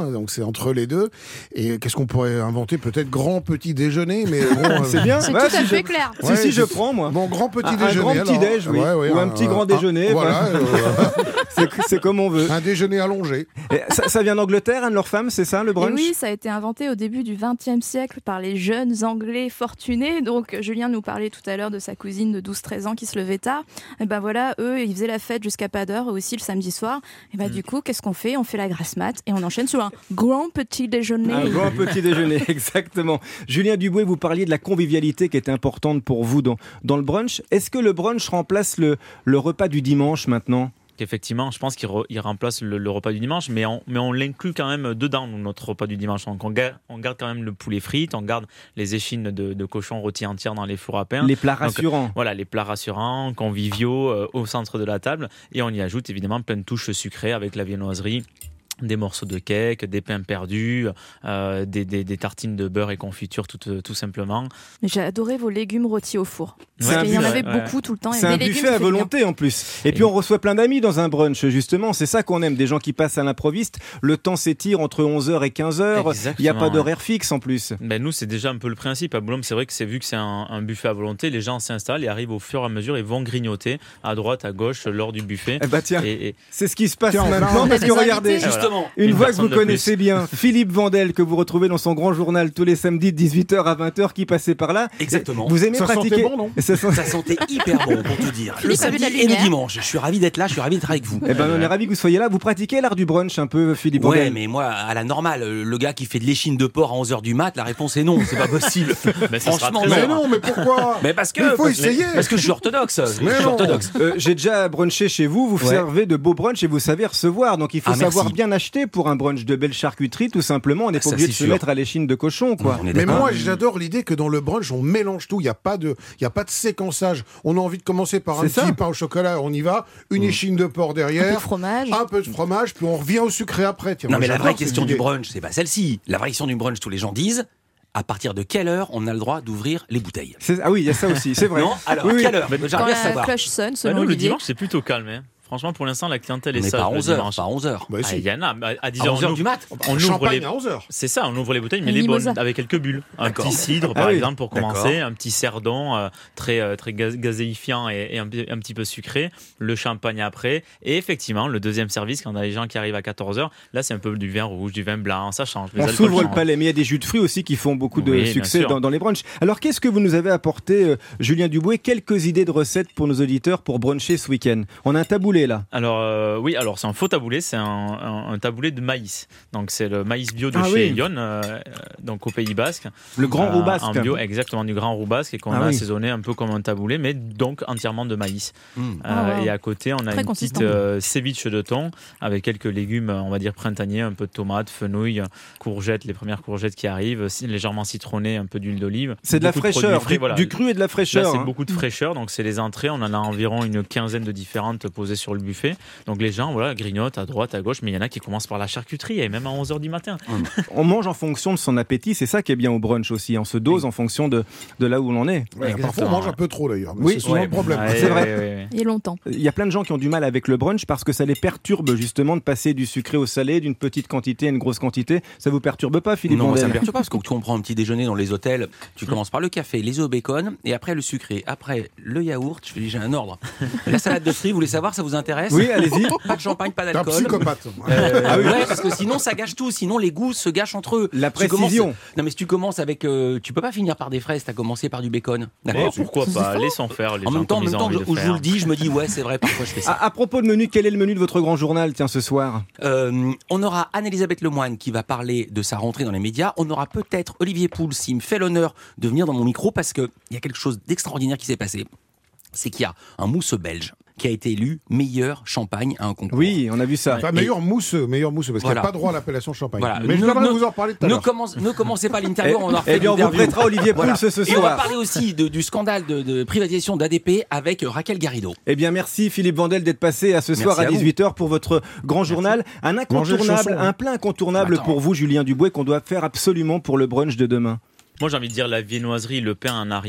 hein, donc c'est entre les deux. Et qu'est-ce qu'on pourrait inventer? Peut-être grand petit déjeuner, mais bon, euh... c'est bien. C'est ouais, tout à si fait je... clair. Ouais, si, si je prends moi. Bon, grand petit un, déjeuner. Un grand petit déj, oui. Ouais, ouais, ou un, un petit grand déjeuner. Un, voilà. Euh, c'est, c'est comme on veut. Un déjeuner allongé. Et ça, ça vient d'Angleterre, Anne-Laure Femme, c'est ça, le brunch? Et oui, ça a été inventé au début du vingtième siècle par les jeunes Anglais fortunés. Donc, Julien nous parlait tout à l'heure de sa cousine de douze treize ans qui se levait tard. Et ben voilà, eux, ils faisaient la fête jusqu'à pas d'heure, aussi le samedi soir. Et ben mmh. du coup, qu'est-ce qu'on fait? On fait la grasse mat et on enchaîne sur un grand petit déjeuner. Un grand petit déjeuner, exactement. Julien Duboué, vous parliez de la convivialité qui est importante pour vous dans, dans le brunch. Est-ce que le brunch remplace le, le repas du dimanche maintenant? Effectivement, je pense qu'il re, il remplace le, le repas du dimanche, mais on, mais on l'inclut quand même dedans, notre repas du dimanche. Donc on garde, on garde quand même le poulet frites, on garde les échines de, de cochon rôtis entières dans les fours à pain. Les plats rassurants. Donc, voilà, les plats rassurants, conviviaux, euh, au centre de la table. Et on y ajoute évidemment plein de touches sucrées avec la viennoiserie, des morceaux de cake, des pains perdus, euh, des, des, des tartines de beurre et confiture tout, tout simplement. Mais j'ai adoré vos légumes rôtis au four. C'est un il y en buffet, avait ouais. beaucoup tout le temps. C'est un buffet à volonté en plus. Et, et puis on reçoit plein d'amis dans un brunch justement. C'est ça qu'on aime, des gens qui passent à l'improviste. Le temps s'étire entre onze heures et quinze heures. Il n'y a pas d'horaire fixe en plus. Ben nous c'est déjà un peu le principe. À Boulogne c'est vrai que c'est vu que c'est un, un buffet à volonté, les gens s'installent et arrivent au fur et à mesure et vont grignoter à droite, à gauche lors du buffet. Eh ben tiens, et, et... c'est ce qui se passe tiens, maintenant parce que regardez, justement, une, une voix que vous connaissez bien, Philippe Vandel, que vous retrouvez dans son grand journal tous les samedis de dix-huit heures à vingt heures, qui passait par là. Exactement. Vous aimez ça pratiquer sentait bon, non ça, sent... ça sentait hyper bon, pour tout dire. Le samedi et le dimanche. Je suis ravi d'être là, je suis ravi d'être avec vous. Eh ben, on est ravi que vous soyez là. Vous pratiquez l'art du brunch un peu, Philippe Vandel? Ouais, mais moi, à la normale, le gars qui fait de l'échine de porc à onze heures du mat, la réponse est non, c'est pas possible. Mais franchement, mais non, mais pourquoi? Mais parce que. Il faut essayer. Parce que je suis orthodoxe. Mais je suis non. orthodoxe. Euh, j'ai déjà brunché chez vous, vous ouais. servez de beaux brunchs et vous savez recevoir. Donc il faut ah, savoir merci. bien acheter pour un brunch de belle charcuterie, tout simplement. On n'est pas Ça, obligé de sûr. se mettre à l'échine de cochon, quoi. Non, mais moi, j'adore l'idée que dans le brunch, on mélange tout. Il n'y a pas de, il y a pas de séquençage. On a envie de commencer par un C'est petit ça. pain au chocolat, on y va. Une mmh. échine de porc derrière. Un peu de fromage. Un peu de fromage, puis on revient au sucré après. Tiens, non, moi, mais la j'adore vraie cette question idée. du brunch, c'est pas celle-ci. La vraie question du brunch, tous les gens disent. À partir de quelle heure on a le droit d'ouvrir les bouteilles? C'est... Ah oui, il y a ça aussi, c'est vrai. Non, alors, oui, à oui. quelle heure? Quand J'aimerais bien la savoir. cloche sonne, Bah, selon nous, le Olivier. dimanche c'est plutôt calme. Hein. Franchement, pour l'instant, la clientèle On est n'est sage. pas à le onze heures, dimanche. pas à onze heures. Bah, Ah, si. il y en a, à dix À heures, onze heures du mat. on ouvre Champagne les... à onze heures. C'est ça, on ouvre les bouteilles, mais Un les mimosa. bonnes, avec quelques bulles. Un D'accord. petit cidre, par Ah oui. exemple, pour commencer, D'accord. un petit cerdon euh, très, euh, très gaz- gazéifiant et, et un, un petit peu sucré, le champagne après, et effectivement, le deuxième service, quand on a les gens qui arrivent à quatorze heures, là, c'est un peu du vin rouge, du vin blanc, ça change. Les On alcools s'ouvre le changent. palais, mais il y a des jus de fruits aussi qui font beaucoup de Oui, bien succès sûr. dans, dans les brunchs. Alors, qu'est-ce que vous nous avez apporté, euh, Julien Duboué? Quelques idées de recettes pour nos auditeurs pour bruncher ce week-end. On a un taboulé là. Alors euh, oui, alors c'est un faux taboulé, c'est un, un, un taboulé de maïs. Donc c'est le maïs bio de Ah chez oui. Yon, euh, donc au Pays Basque. Le grand roux basque. En bio, exactement, du grand roux basque et qu'on Ah a oui. assaisonné un peu comme un taboulé, mais donc entièrement de maïs. Mmh. Euh, Ah, wow. Et à côté, on a Très une consistant. petite euh, ceviche de thon avec quelques légumes, on va dire printaniers, un peu de tomates, fenouil, courgettes, les premières courgettes qui arrivent, si- légèrement citronnées, un peu d'huile d'olive. C'est de la Beaucoup fraîcheur, produits frais, du, voilà. du cru et de la Là, fraîcheur. c'est hein. beaucoup de fraîcheur, donc c'est les entrées. On en a environ une quinzaine de différentes posées sur le buffet. Donc les gens, voilà, grignotent à droite, à gauche, mais il y en a qui commencent par la charcuterie, et même à onze heures du matin. On mange en fonction de son appétit, c'est ça qui est bien au brunch aussi. On se dose en fonction de, de là où l'on est. Ouais, parfois, on Exactement. mange un peu trop d'ailleurs. mais Oui. c'est souvent Ouais. le problème. Ouais, C'est vrai. ouais, ouais, ouais. Il y a longtemps. Il y a plein de gens qui ont du mal avec le brunch parce que ça les perturbe justement de passer du sucré au salé, d'une petite quantité à une grosse quantité. Ça vous perturbe pas, Philippe Non, moi, ça Vandel me perturbe pas parce que quand on prend un petit déjeuner dans les hôtels, tu commences par le café, les œufs au bacon et après le sucré, après le yaourt. Je fais j'ai un ordre. La salade de fruits, vous voulez savoir, ça vous intéresse? Oui, allez-y. Pas de champagne, pas T'es un d'alcool. psychopathe. Euh, Ah oui. Ouais, parce que sinon ça gâche tout. Sinon les goûts se gâchent entre eux. La Tu commences- précision. Non mais si tu commences avec, euh, tu peux pas finir par des fraises. T'as commencé par du bacon. Mais D'accord. pourquoi pas? Laissons faire les En gens même temps, en comme même ils ont temps envie que de je, où je faire. vous le dis, je me dis ouais, c'est vrai. Parfois je fais ça. À, à propos de menu, quel est le menu de votre grand journal, tiens, ce soir? Euh, on aura Anne-Elisabeth Lemoine qui va parler de sa rentrée dans les médias. On aura peut-être Olivier Pouls s'il me fait l'honneur de venir dans mon micro parce qu'il y a quelque chose d'extraordinaire qui s'est passé. C'est qu'il y a un mousseux belge qui a été élu meilleur champagne à un concours. Oui, on a vu ça. Enfin, meilleur mousseux, meilleur mousseux, parce Voilà. qu'il n'y a pas droit à l'appellation champagne. Voilà. Mais je Ne- viendrai ne- vous en parler tout à Ne, l'heure. commence, ne commencez pas l'interview, on en Eh fait bien, on vous l'interview. prêtera Olivier Pouls Voilà. ce Et on va soir. parler aussi de- du scandale de, de privatisation d'A D P avec Raquel Garrido. Eh bien, merci Philippe Vandel d'être passé à ce Merci soir à à vous. dix-huit heures pour votre grand journal. Un Mangez le incontournable, chausson, hein. un plat incontournable Attends. pour vous, Julien Duboué, qu'on doit faire absolument pour le brunch de demain. Moi, j'ai envie de dire la viennoiserie, le pain en arrivant.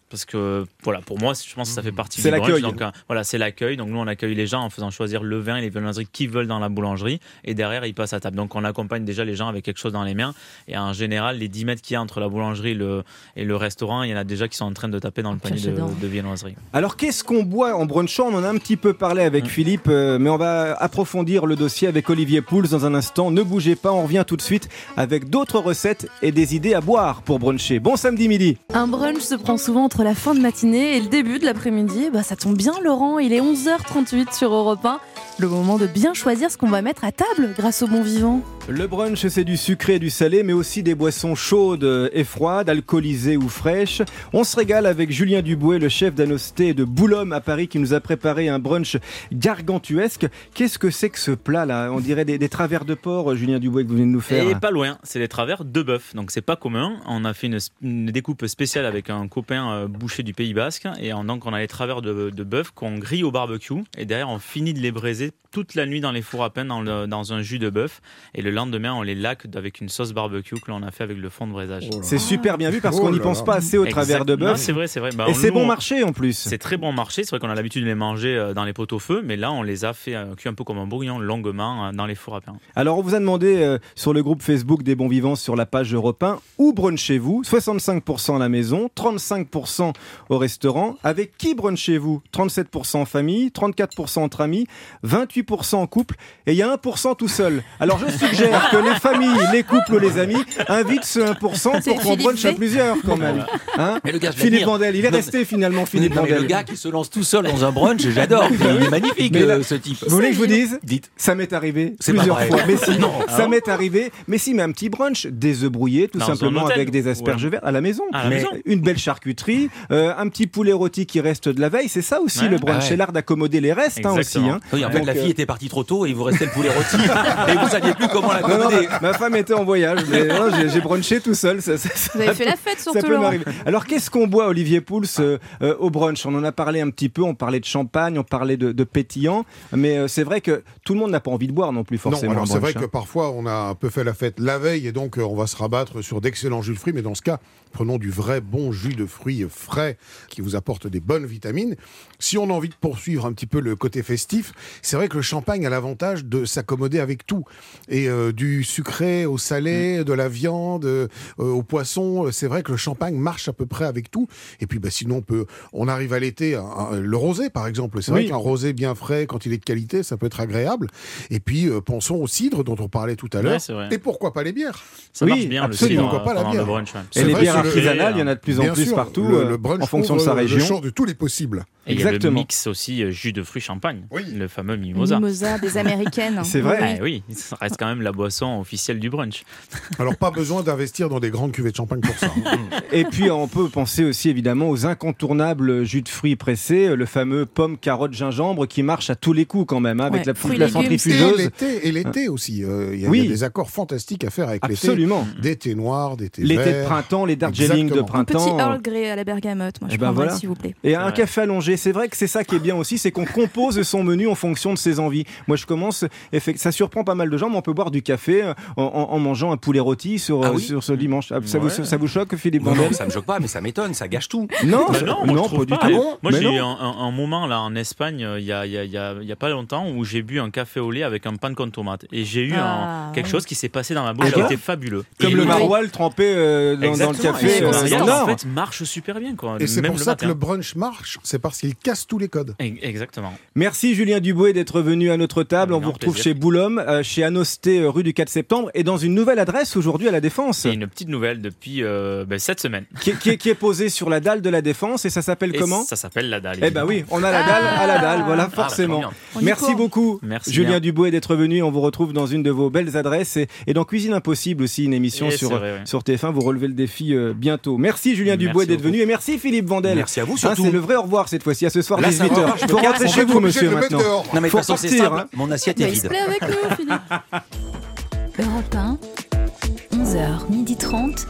Parce que voilà, pour moi, je pense que ça fait partie c'est du brunch. l'accueil. Donc euh, voilà, c'est l'accueil. Donc nous, on accueille les gens en faisant choisir le vin et les viennoiseries qu'ils veulent dans la boulangerie. Et derrière, ils passent à table. Donc on accompagne déjà les gens avec quelque chose dans les mains. Et en général, les dix mètres qu'il y a entre la boulangerie le, et le restaurant, il y en a déjà qui sont en train de taper dans le panier de, de viennoiserie. Alors qu'est-ce qu'on boit en brunchant? On en a un petit peu parlé avec mmh. Philippe, euh, mais on va approfondir le dossier avec Olivier Pouls dans un instant. Ne bougez pas, on revient tout de suite avec d'autres recettes et des idées à boire pour bruncher. Bon samedi midi. Un brunch se prend souvent entre la fin de matinée et le début de l'après-midi. Bah, ça tombe bien Laurent, il est onze heures trente-huit sur Europe un. Le moment de bien choisir ce qu'on va mettre à table grâce au bon vivant. Le brunch, c'est du sucré et du salé, mais aussi des boissons chaudes et froides, alcoolisées ou fraîches. On se régale avec Julien Duboué, le chef d'Anosté de Boulogne à Paris, qui nous a préparé un brunch gargantuesque. Qu'est-ce que c'est que ce plat-là? On dirait des, des travers de porc, Julien Duboué, que vous venez de nous faire. Et pas loin, c'est des travers de bœuf, donc c'est pas commun. On a fait une, une découpe spéciale avec un copain euh, boucher du Pays Basque, et on, donc on a les travers de, de bœuf qu'on grille au barbecue, et derrière on finit de les braiser toute la nuit dans les fours à pain dans, le, dans un jus de bœuf, et le lendemain on les laque avec une sauce barbecue que l'on a fait avec le fond de braisage. Oh c'est super bien vu parce oh qu'on n'y pense pas assez aux travers de bœuf. C'est vrai, c'est vrai. Bah, et c'est nous, bon marché en plus. C'est très bon marché. C'est vrai qu'on a l'habitude de les manger dans les pot-au-feu, mais là on les a fait euh, cuire un peu comme un bouillon longuement euh, dans les fours à pain. Alors on vous a demandé euh, sur le groupe Facebook des Bons Vivants sur la page Europe un, où brunchez-vous? soixante-cinq pour cent à la maison, trente-cinq pour cent au restaurant. Avec qui brunchez-vous? trente-sept pour cent en famille, trente-quatre pour cent entre amis, vingt-huit pour cent en couple et il y a un pour cent tout seul. Alors je suggère que les familles, les couples ou les amis invitent ce un pour cent pour qu'on brunche à plusieurs quand même. Hein? Mais le gars, Philippe Vandel, il est resté finalement Philippe non, Vandel. Le gars qui se lance tout seul dans un brunch, j'adore. Il est magnifique là, euh, ce type. Vous voulez que je vous dise? Dites. Ça m'est arrivé C'est plusieurs fois. Mais si, non. ça ah m'est arrivé. Mais si, mais un petit brunch, des œufs brouillés, tout dans simplement avec des asperges ouais. vertes à la maison. À la mais maison. Une belle charcuterie, euh, un petit poulet rôti qui reste de la veille. C'est ça aussi ouais. le brunch. Ah ouais. C'est l'art d'accommoder les restes hein, aussi. Hein. Oui, en fait, Donc, la fille euh... était partie trop tôt et il vous restait le poulet rôti et vous saviez plus comment l'accommoder. Ma femme était en voyage, mais non, j'ai, j'ai brunché tout seul. Ça, ça, ça, vous avez fait la fête surtout. Ça peut m'arriver. Alors qu'est-ce qu'on boit, Olivier Pouls, euh, euh, au brunch? On en a parlé un petit peu. On parlait de champagne, on parlait de, de pétillant, mais euh, c'est vrai que tout le monde n'a pas envie de boire non plus forcément. Non, alors c'est vrai hein. que parfois on a un peu fait la fête la veille et donc euh, on va se rabattre sur d'excellents jus de fruits, mais dans ce cas, prenons du vrai bon jus de fruits frais qui vous apporte des bonnes vitamines. Si on a envie de poursuivre un petit peu le côté festif, c'est vrai que le champagne a l'avantage de s'accommoder avec tout. Et euh, du sucré au salé, mmh. de la viande euh, au poisson, c'est vrai que le champagne marche à peu près avec tout. Et puis bah, sinon, on, peut, on arrive à l'été, un, un, le rosé par exemple. C'est oui. vrai qu'un rosé bien frais, quand il est de qualité, ça peut être agréable. Et puis euh, pensons au cidre dont on parlait tout à l'heure. Ouais, et pourquoi pas les bières? Ça oui, marche bien absolument. le cidre, pourquoi pas la bière brunch, ouais. Et les bières artisanales, il y en a de plus en Bien plus sûr, partout, le, le brunch en fonction de sa région. Le champ de tous les possibles. Et il y a le mix aussi euh, jus de fruits champagne, oui. le fameux mimosa. Mimosa des Américaines. C'est vrai. Oui. oui, ça reste quand même la boisson officielle du brunch. Alors pas besoin d'investir dans des grandes cuvées de champagne pour ça. Hein. Et puis on peut penser aussi évidemment aux incontournables jus de fruits pressés, le fameux pomme, carotte, gingembre qui marche à tous les coups quand même, hein, avec ouais. la, la centrifugeuse. Et l'été, et l'été aussi, euh, il y, oui. y a des accords fantastiques à faire avec Absolument. l'été. Des thés noirs, des thés l'été verts. L'été de printemps, les darjeeling de printemps. Un petit Earl Grey à la bergamote, moi je ben prendrais voilà. s'il vous plaît. Et un ouais. café allongé, c'est vrai que c'est ça qui est bien aussi, c'est qu'on compose son menu en fonction de ses envies. Moi je commence, ça surprend pas mal de gens, mais on peut boire du café en, en, en mangeant un poulet rôti sur, ah oui sur ce dimanche. Ça, ouais. vous, ça vous choque, Philippe non, Vandel? Non, ça me choque pas, mais ça m'étonne, ça gâche tout. Non, bah non, moi, non je trouve pas, pas du tout. Ah moi mais j'ai non. eu un, un, un moment là en Espagne, il y a, y, a, y, a, y a pas longtemps, où j'ai bu un café au lait avec un pain de tomate. Et j'ai eu ah. un, quelque chose qui s'est passé dans ma bouche, ah, qui était fabuleux. Comme et le oui. maroilles trempé euh, dans, dans le café. Euh, euh, en fait, marche super bien. Quoi. Et c'est Même pour le ça matin. que le brunch marche, c'est parce qu'il casse tous les codes. Exactement. Merci Julien Duboué d'être venu à notre table. On vous retrouve plaisir. chez Boulogne, euh, chez Anosté, rue du quatre septembre, et dans une nouvelle adresse aujourd'hui à la Défense. C'est une petite nouvelle depuis euh, ben, cette semaine. Qui, qui, qui est posée sur la dalle de la Défense, et ça s'appelle et comment? Ça s'appelle la dalle. Eh ben oui, on a la dalle ah à la dalle, voilà, forcément. Ah, Merci beaucoup, Merci Julien bien. Duboué d'être venu. On vous retrouve dans une de vos belles adresses, et, et dans Cuisine Impossible aussi, une émission et sur, vrai, ouais. sur T F un. Vous relevez le défi euh, bientôt. Merci Julien Merci Duboué d'être beaucoup. venu, et merci Philippe Vandel. Merci à vous surtout. Hein, c'est le vrai au revoir cette fois-ci, à ce soir Là, dix-huit heures. Il faut rentrer chez vous, monsieur, maintenant. Non, mais de toute façon, c'est simple. Hein. Mon assiette est il vide. se plaît avec nous, Philippe. Europe un, onze heures trente.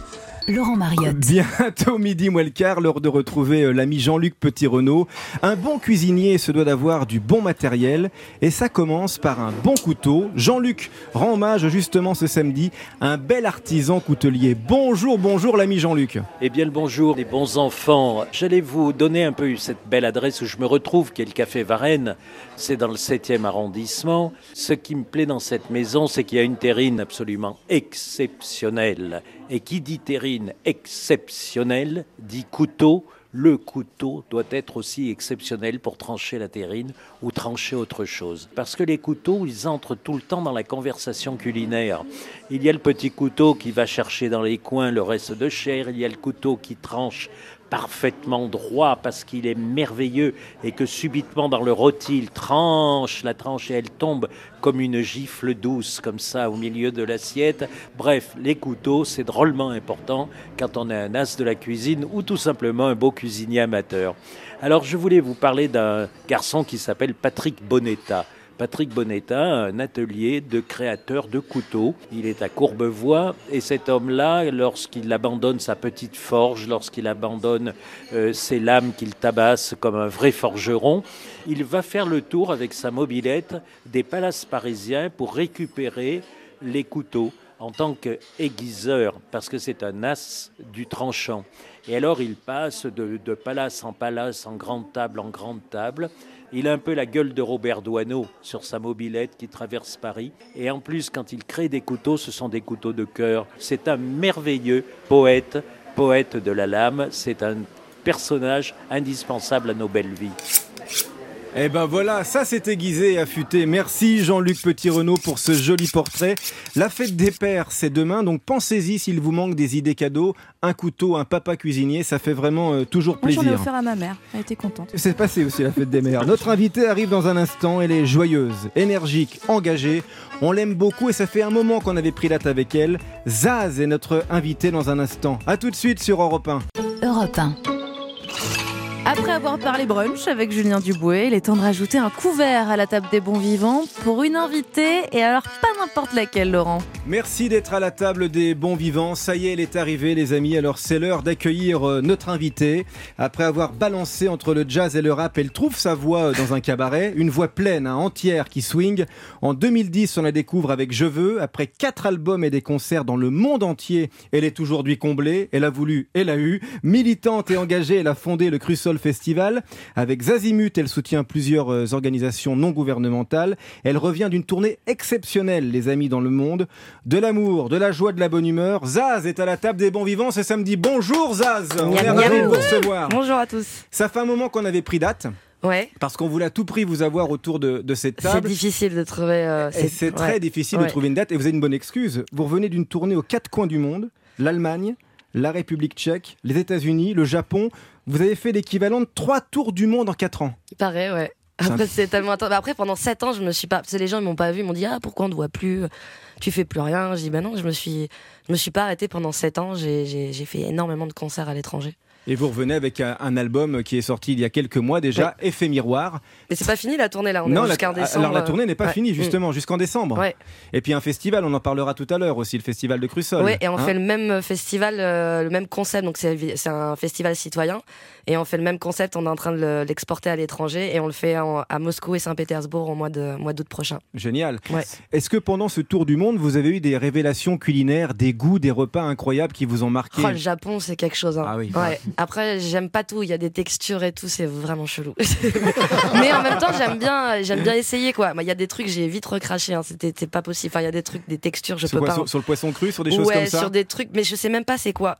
Laurent Mariotte. Bientôt midi moins le quart, l'heure de retrouver l'ami Jean-Luc Petit-Renaud. Un bon cuisinier se doit d'avoir du bon matériel et ça commence par un bon couteau. Jean-Luc rend hommage justement ce samedi à un bel artisan coutelier. Bonjour, bonjour l'ami Jean-Luc. Eh bien le bonjour les bons enfants. J'allais vous donner un peu cette belle adresse où je me retrouve, qui est le Café Varennes. C'est dans le septième arrondissement. Ce qui me plaît dans cette maison, c'est qu'il y a une terrine absolument exceptionnelle. Et qui dit terrine exceptionnelle, dit couteau. Le couteau doit être aussi exceptionnel pour trancher la terrine ou trancher autre chose. Parce que les couteaux, ils entrent tout le temps dans la conversation culinaire. Il y a le petit couteau qui va chercher dans les coins le reste de chair. Il y a le couteau qui tranche parfaitement droit parce qu'il est merveilleux et que subitement dans le rôti, il tranche la tranche et elle tombe comme une gifle douce, comme ça, au milieu de l'assiette. Bref, les couteaux, c'est drôlement important quand on est un as de la cuisine ou tout simplement un beau cuisinier amateur. Alors, je voulais vous parler d'un garçon qui s'appelle Patrick Bonetta. Patrick Bonetta, un atelier de créateur de couteaux. Il est à Courbevoie et cet homme-là, lorsqu'il abandonne sa petite forge, lorsqu'il abandonne euh, ses lames qu'il tabasse comme un vrai forgeron, il va faire le tour avec sa mobilette des palaces parisiens pour récupérer les couteaux en tant qu'aiguiseur, parce que c'est un as du tranchant. Et alors il passe de, de palace en palace, en grande table en grande table. Il a un peu la gueule de Robert Doisneau sur sa mobilette qui traverse Paris. Et en plus, quand il crée des couteaux, ce sont des couteaux de cœur. C'est un merveilleux poète, poète de la lame. C'est un personnage indispensable à nos belles vies. Eh ben voilà, ça c'est aiguisé et affûté. Merci Jean-Luc Petit-Renaud pour ce joli portrait. La fête des pères, c'est demain, donc pensez-y s'il vous manque des idées cadeaux. Un couteau, un papa cuisinier, ça fait vraiment euh, toujours plaisir. Moi j'en ai offert à ma mère, elle était contente. C'est passé aussi la fête des mères. Notre invitée arrive dans un instant, elle est joyeuse, énergique, engagée. On l'aime beaucoup et ça fait un moment qu'on avait pris date avec elle. Zaz est notre invitée dans un instant. A tout de suite sur Europe un. Europe un. Après avoir parlé brunch avec Julien Duboué, il est temps de rajouter un couvert à la table des bons vivants pour une invitée, et alors pas n'importe laquelle, Laurent. Merci d'être à la table des bons vivants. Ça y est, elle est arrivée, les amis. Alors c'est l'heure d'accueillir notre invitée. Après avoir balancé entre le jazz et le rap, elle trouve sa voix dans un cabaret, une voix pleine, hein, entière, qui swing. En deux mille dix, on la découvre avec Je veux. Après quatre albums et des concerts dans le monde entier, elle est aujourd'hui comblée. Elle a voulu, elle a eu. Militante et engagée, elle a fondé le Crusoll Festival. Avec Zazimut, elle soutient plusieurs organisations non gouvernementales. Elle revient d'une tournée exceptionnelle, les amis, dans le monde. De l'amour, de la joie, de la bonne humeur. Zaz est à la table des bons vivants ce samedi. Bonjour Zaz, on est ravis de vous recevoir. Bonjour à tous. Ça fait un moment qu'on avait pris date. Ouais. Parce qu'on voulait à tout prix vous avoir autour de, de cette table. C'est difficile de trouver... Euh, c'est, et c'est très ouais. difficile ouais. de trouver une date. Et vous avez une bonne excuse. Vous revenez d'une tournée aux quatre coins du monde. L'Allemagne, la République tchèque, les États-Unis, le Japon. Vous avez fait l'équivalent de trois tours du monde en quatre ans. Il paraît, ouais. Après, c'est tellement intense. Après, pendant sept ans, je me suis pas. Parce que les gens, ils m'ont pas vu, ils m'ont dit ah pourquoi on ne te voit plus, tu fais plus rien. Je dis ben non, je me suis, je me suis pas arrêtée pendant sept ans. J'ai, j'ai, j'ai fait énormément de concerts à l'étranger. Et vous revenez avec un, un album qui est sorti il y a quelques mois déjà, ouais. Effet Miroir. Mais c'est pas fini la tournée là, on non, est jusqu'en la, décembre. Alors la tournée n'est pas ouais. finie justement, mmh. jusqu'en décembre. Ouais. Et puis un festival, on en parlera tout à l'heure aussi, le festival de Crusoll. Oui, et on hein fait le même festival, euh, le même concept, donc c'est, c'est un festival citoyen. Et on fait le même concept, on est en train de le, l'exporter à l'étranger et on le fait en, à Moscou et Saint-Pétersbourg au mois, de, mois d'août prochain. Génial. Ouais. Est-ce que pendant ce tour du monde, vous avez eu des révélations culinaires, des goûts, des repas incroyables qui vous ont marqué? Oh, le Japon, c'est quelque chose. Hein. Ah oui. Ouais. Après, j'aime pas tout, il y a des textures et tout, c'est vraiment chelou. Mais en même temps, j'aime bien, j'aime bien essayer quoi. Il y a des trucs, j'ai vite recraché, hein. C'était, c'était pas possible. Enfin, il y a des trucs, des textures, je sur peux quoi, pas. Sur, sur le poisson cru, sur des ouais, choses comme ça. Ouais, sur des trucs, mais je sais même pas c'est quoi.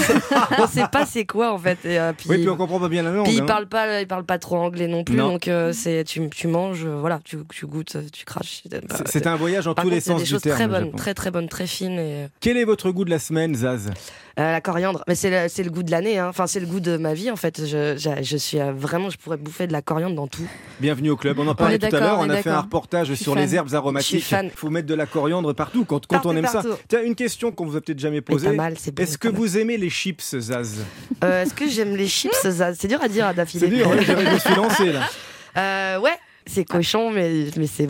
On sait pas c'est quoi en fait. Et, euh, puis, oui, puis on comprend pas bien la langue. Puis hein. il parle pas, il parle pas trop anglais non plus, non. donc euh, c'est, tu, tu manges, euh, voilà, tu, tu goûtes, tu craches. C'est, c'est un voyage en Par tous contre, les sens des du choses terme. Très bonnes, très très bonnes, très fines. Et... Quel est votre goût de la semaine, Zaz? Euh, la coriandre, mais c'est le, c'est le goût de l'année, hein. Enfin c'est le goût de ma vie en fait. Je, je, je suis euh, vraiment, je pourrais bouffer de la coriandre dans tout. Bienvenue au club. On en parlait tout à l'heure. On, on a fait un reportage sur fan. les herbes aromatiques. Il faut mettre de la coriandre partout quand, quand partout, on aime partout. ça. Tiens, une question qu'on vous a peut-être jamais posée. Mal, c'est bon, est-ce que mal. vous aimez les chips, Zaz? euh, Est-ce que j'aime les chips, Zaz? C'est dur à dire à d'affilée. C'est dur. Ouais, je me suis lancé là. Euh, ouais. C'est cochon, mais, mais c'est bon.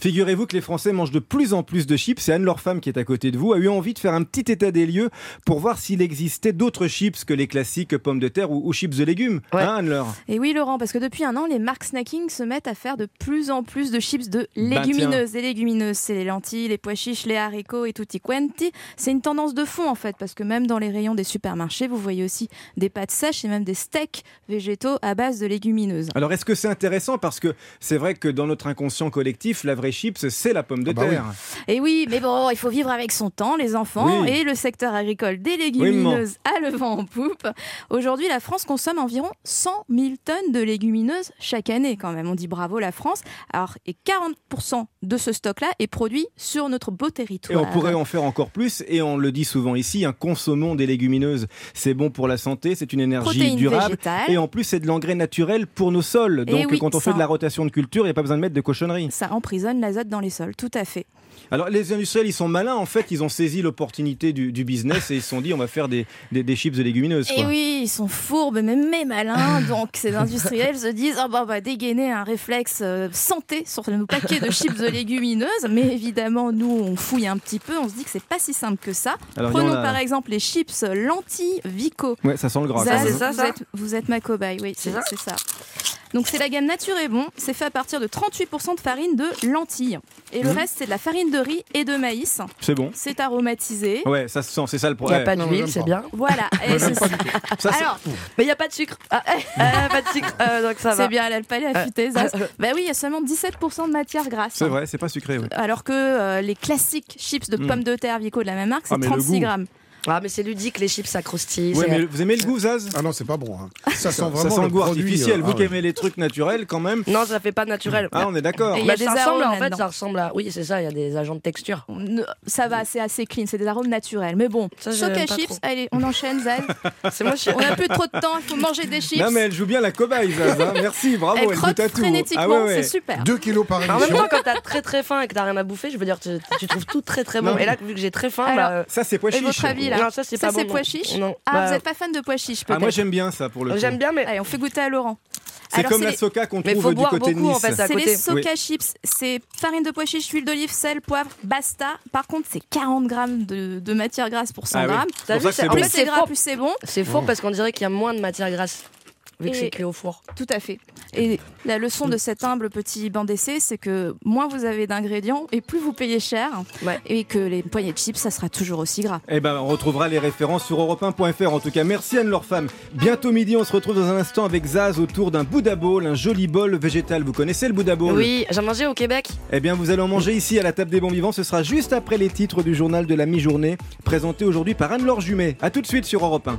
Figurez-vous que les Français mangent de plus en plus de chips et Anne-Laure Femme, qui est à côté de vous, a eu envie de faire un petit état des lieux pour voir s'il existait d'autres chips que les classiques pommes de terre ou, ou chips de légumes. Ouais. Hein, Anne-Laure ? Et oui, Laurent, parce que depuis un an, les marques snacking se mettent à faire de plus en plus de chips de légumineuses. Ben, les légumineuses, c'est les lentilles, les pois chiches, les haricots et tutti quanti. C'est une tendance de fond en fait, parce que même dans les rayons des supermarchés, vous voyez aussi des pâtes sèches et même des steaks végétaux à base de légumineuses. Alors, est-ce que c'est intéressant ? Parce que c'est vrai que dans notre inconscient collectif, la vraie chips, c'est la pomme de Ah bah terre. Et oui, mais bon, il faut vivre avec son temps, les enfants, Oui. et le secteur agricole des légumineuses a le vent en poupe. Aujourd'hui, la France consomme environ cent mille tonnes de légumineuses chaque année quand même. On dit bravo la France. Alors, et quarante pour cent de ce stock-là est produit sur notre beau territoire. Et on pourrait en faire encore plus, et on le dit souvent ici, hein, consommons des légumineuses. C'est bon pour la santé, c'est une énergie Protéines durable, végétales. et en plus c'est de l'engrais naturel pour nos sols. Donc oui, quand on ça- fait de la rotation de culture, il n'y a pas besoin de mettre de cochonneries. Ça emprisonne l'azote dans les sols, tout à fait. Alors les industriels, ils sont malins, en fait, ils ont saisi l'opportunité du, du business et ils se sont dit on va faire des, des, des chips de légumineuses. Et quoi. oui, ils sont fourbes, mais, mais malins. Donc ces industriels se disent oh, bah, on va dégainer un réflexe euh, santé sur nos paquets de chips de légumineuses. Mais évidemment, nous, on fouille un petit peu. On se dit que c'est pas si simple que ça. Alors, Prenons il y en a- par exemple les chips lentilles Vico. Ouais, ça sent le gras. Zaz, quand même. vous, ça, ça êtes, vous êtes ma cobaye, oui, c'est C'est ça c'est ça. Donc c'est la gamme Nature et Bon, c'est fait à partir de trente-huit pour cent de farine de lentilles. Et le Mmh. reste, c'est de la farine de riz et de maïs. C'est bon. C'est aromatisé. Ouais, ça se sent, c'est ça le Il n'y a problème. pas Non, d'huile, j'aime c'est pas. bien. Voilà. Et c'est ça. Ça, c'est- Alors, Mais il n'y a pas de sucre. Ah, ah, pas de sucre, euh, donc ça va. c'est bien, elle a le palais affûté, Zaz. Bah oui, il y a seulement dix-sept pour cent de matière grasse. C'est vrai, c'est pas sucré. Ouais. Alors que euh, les classiques chips de Mm. pommes de terre Vico de la même marque, c'est Ah, mais le trente-six goût. grammes. Ah, mais c'est ludique, les chips, ça croustille. Ouais, c'est- mais vous aimez le goût, Zaz ? Ah non, c'est pas bon. hein. Ça sent Ça vraiment sent le goût produit, artificiel. euh, Vous ah qui ouais. aimez les trucs naturels quand même. Non, ça fait pas naturel. Ah, on est d'accord. Et il y Bah, a des ça ressemble, arômes en fait, là-dedans. ça ressemble à. Oui, c'est ça, il y a des agents de texture. Ne- Ça va, c'est assez clean, c'est des arômes naturels. Mais bon, Ça, choc j'aime à pas chips, trop. allez, on enchaîne, Zaz. C'est moi, je suis. On n'a plus trop de temps, il faut manger des chips. Non, mais elle joue bien la cobaye, Zaz. hein. Merci, bravo. Elle Elle crotte goûte à tout. frénétiquement, Ah ouais, ouais. c'est super. deux kilos par En même émission. temps, quand t'as très très faim et que t'as rien à bouffer, je veux dire, tu, tu trouves tout très très bon. Non. Et là, vu que j'ai très faim, Alors, bah. euh, Ça, c'est pois Et chiche. votre avis là Non, ça, c'est pas bon, c'est non. pois chiche. Non. Ah, Bah, vous n'êtes pas fan de pois chiche Ah, peut-être. moi j'aime bien ça pour le coup. J'aime bien, mais. Allez, on fait goûter à Laurent. C'est Alors, comme c'est la les- soca qu'on Mais faut trouve du boire côté de beaucoup, en Nice. fait, à C'est les côté. Soca chips, c'est farine de pois chiche, huile d'olive, sel, poivre, basta. Par contre, c'est quarante grammes de, de matière grasse pour cent Ah oui. grammes. C'est T'as pour ça vu, que c'est c'est- bon. en Plus fait, c'est c'est gras, faux. plus c'est bon. C'est faux parce qu'on dirait qu'il y a moins de matière grasse. Vu que Et- c'est cuit au four. Tout à fait. Et la leçon de cet humble petit banc d'essai, c'est que moins vous avez d'ingrédients et plus vous payez cher. Ouais. Et que les poignées de chips, ça sera toujours aussi gras. Eh ben, on retrouvera les références sur europe un point f r. En tout cas, merci Anne-Laure Femme. Bientôt midi, on se retrouve dans un instant avec Zaz autour d'un Bouddha Bowl, un joli bol végétal. Vous connaissez le Bouddha Bowl ? Oui, j'ai mangé au Québec. Eh bien, vous allez en manger ici à la table des bons vivants. Ce sera juste après les titres du journal de la mi-journée, présenté aujourd'hui par Anne-Laure Jumet. A tout de suite sur Europe un.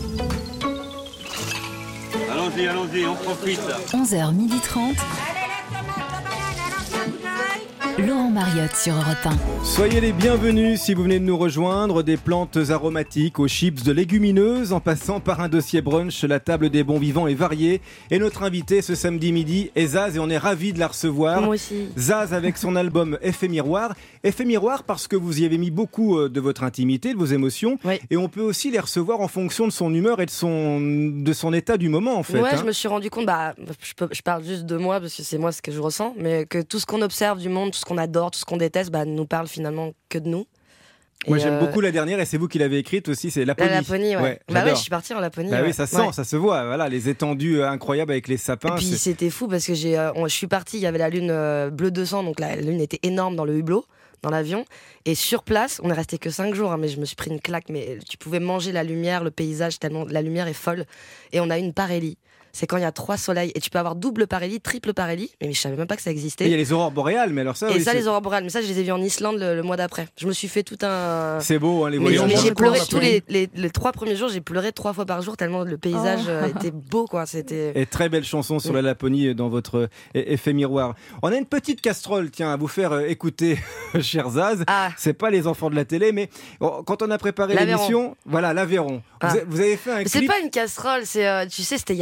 Allons-y, allons-y, on profite. onze heures trente. Laurent Mariotte sur Europe un. Soyez les bienvenus si vous venez de nous rejoindre. Des plantes aromatiques aux chips de légumineuses, en passant par un dossier brunch, la table des bons vivants est variée. Et notre invité ce samedi midi est Zaz et on est ravis de la recevoir. Moi aussi. Zaz avec son album Effet Miroir. Effet Miroir parce que vous y avez mis beaucoup euh, de votre intimité, de vos émotions. Oui. Et on peut aussi les recevoir en fonction de son humeur et de son, de son état du moment en fait. Ouais, hein. je me suis rendu compte, bah, je, peux- je parle juste de moi parce que c'est moi ce que je ressens, mais que tout ce qu'on observe du monde, tout ce qu'on adore, tout ce qu'on déteste, bah, nous parle finalement que de nous. Moi Et, j'aime euh, beaucoup la dernière et c'est vous qui l'avez écrite aussi, c'est Laponie. La Laponie, ouais. bah ouais, j'adore. je suis partie en Laponie. Bah ouais. oui, ça sent, Ouais. ça se voit. Voilà, les étendues euh, incroyables avec les sapins. Et puis c'est- c'était fou parce que j'ai, euh, on- je suis partie, il y avait la lune euh, bleu deux cents, donc la, la lune était énorme dans le hublot, dans l'avion. Et sur place, on est resté que cinq jours, hein, mais je me suis pris une claque. Mais tu pouvais manger la lumière, le paysage, tellement la lumière est folle. Et on a une parélie. C'est quand il y a trois soleils et tu peux avoir double parélie, triple parélie. Mais je savais même pas que ça existait. Et il y a les aurores boréales, mais alors ça. Et oui, ça, c'est- les aurores boréales, mais ça, je les ai vus en Islande le, le mois d'après. Je me suis fait tout un. C'est beau, hein, les Mais, voyages. mais dans j'ai le pleuré coin, tous Laponie. les, les, les trois premiers jours, j'ai pleuré trois fois par jour tellement le paysage Oh. euh, était beau, quoi. C'était. Et très belle chanson sur la Laponie dans votre euh, effet miroir. On a une petite casserole, tiens, à vous faire euh, écouter, cher Zaz. Ah. C'est pas les enfants de la télé, mais oh, quand on a préparé L'Aveyron. l'émission, voilà, l'Aveyron. Ah. Vous, a- vous avez fait un Mais c'est clip. pas une casserole, c'est, euh, tu sais, c'était il y a déjà, c'était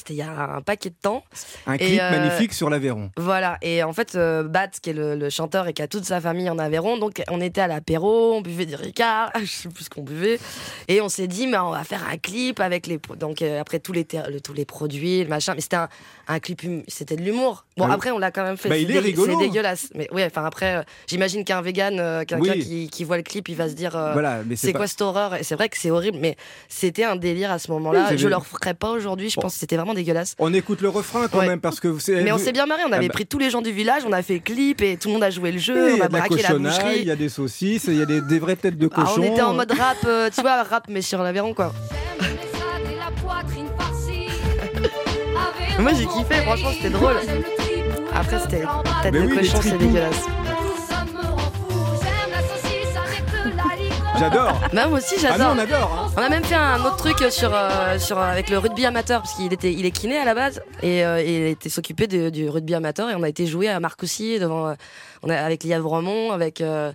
c'était il y a un paquet de temps. Un Et, clip euh, magnifique sur l'Aveyron. Voilà, et en fait, euh, Bat, qui est le, le chanteur et qui a toute sa famille en Aveyron, donc on était à l'apéro, on buvait du Ricard, je sais plus ce qu'on buvait, et on s'est dit, mais on va faire un clip avec les, donc euh, après tous les, ter- le, tous les produits, le machin, mais c'était un, un clip, hum- c'était de l'humour. Bon, Ah, après, on l'a quand même fait. bah, c'est il est dé- rigolo. C'est dégueulasse, mais ouais, enfin après, euh, j'imagine qu'un vegan, euh, quelqu'un Oui. qui, qui voit le clip, il va se dire, euh, Voilà, mais c'est c'est pas- quoi cette horreur? Et c'est vrai que c'est horrible, mais c'était un délire à ce moment-là. Oui, vous avez- Je le referais pas aujourd'hui, je Bon. pense que c'était vraiment dégueulasse. On écoute le refrain quand Ouais. même parce que vous savez. Mais on vous- s'est bien marré, on avait Ah bah- pris tous les gens du village, on a fait clip et tout le monde a joué le Oui, jeu, il y on a a de la braqué la cochonnaille, boucherie. il y a des saucisses, il y a des, des vraies têtes de Ah, cochon. on était en mode rap, euh, tu vois, rap mais sur l'Aveyron quoi. Moi j'ai kiffé, franchement c'était drôle. Après c'était tête Mais de oui, les cochon, c'est tripous. dégueulasse. J'adore. Bah, moi aussi Ah j'adore. non, on adore. hein. On a même fait un autre truc sur, euh, sur, avec le rugby amateur, parce qu'il était, il est kiné à la base, et, euh, et il était s'occuper de- du rugby amateur, et on a été joué à Marcoussis, devant, euh, on a, avec Lièvre Romont, avec euh,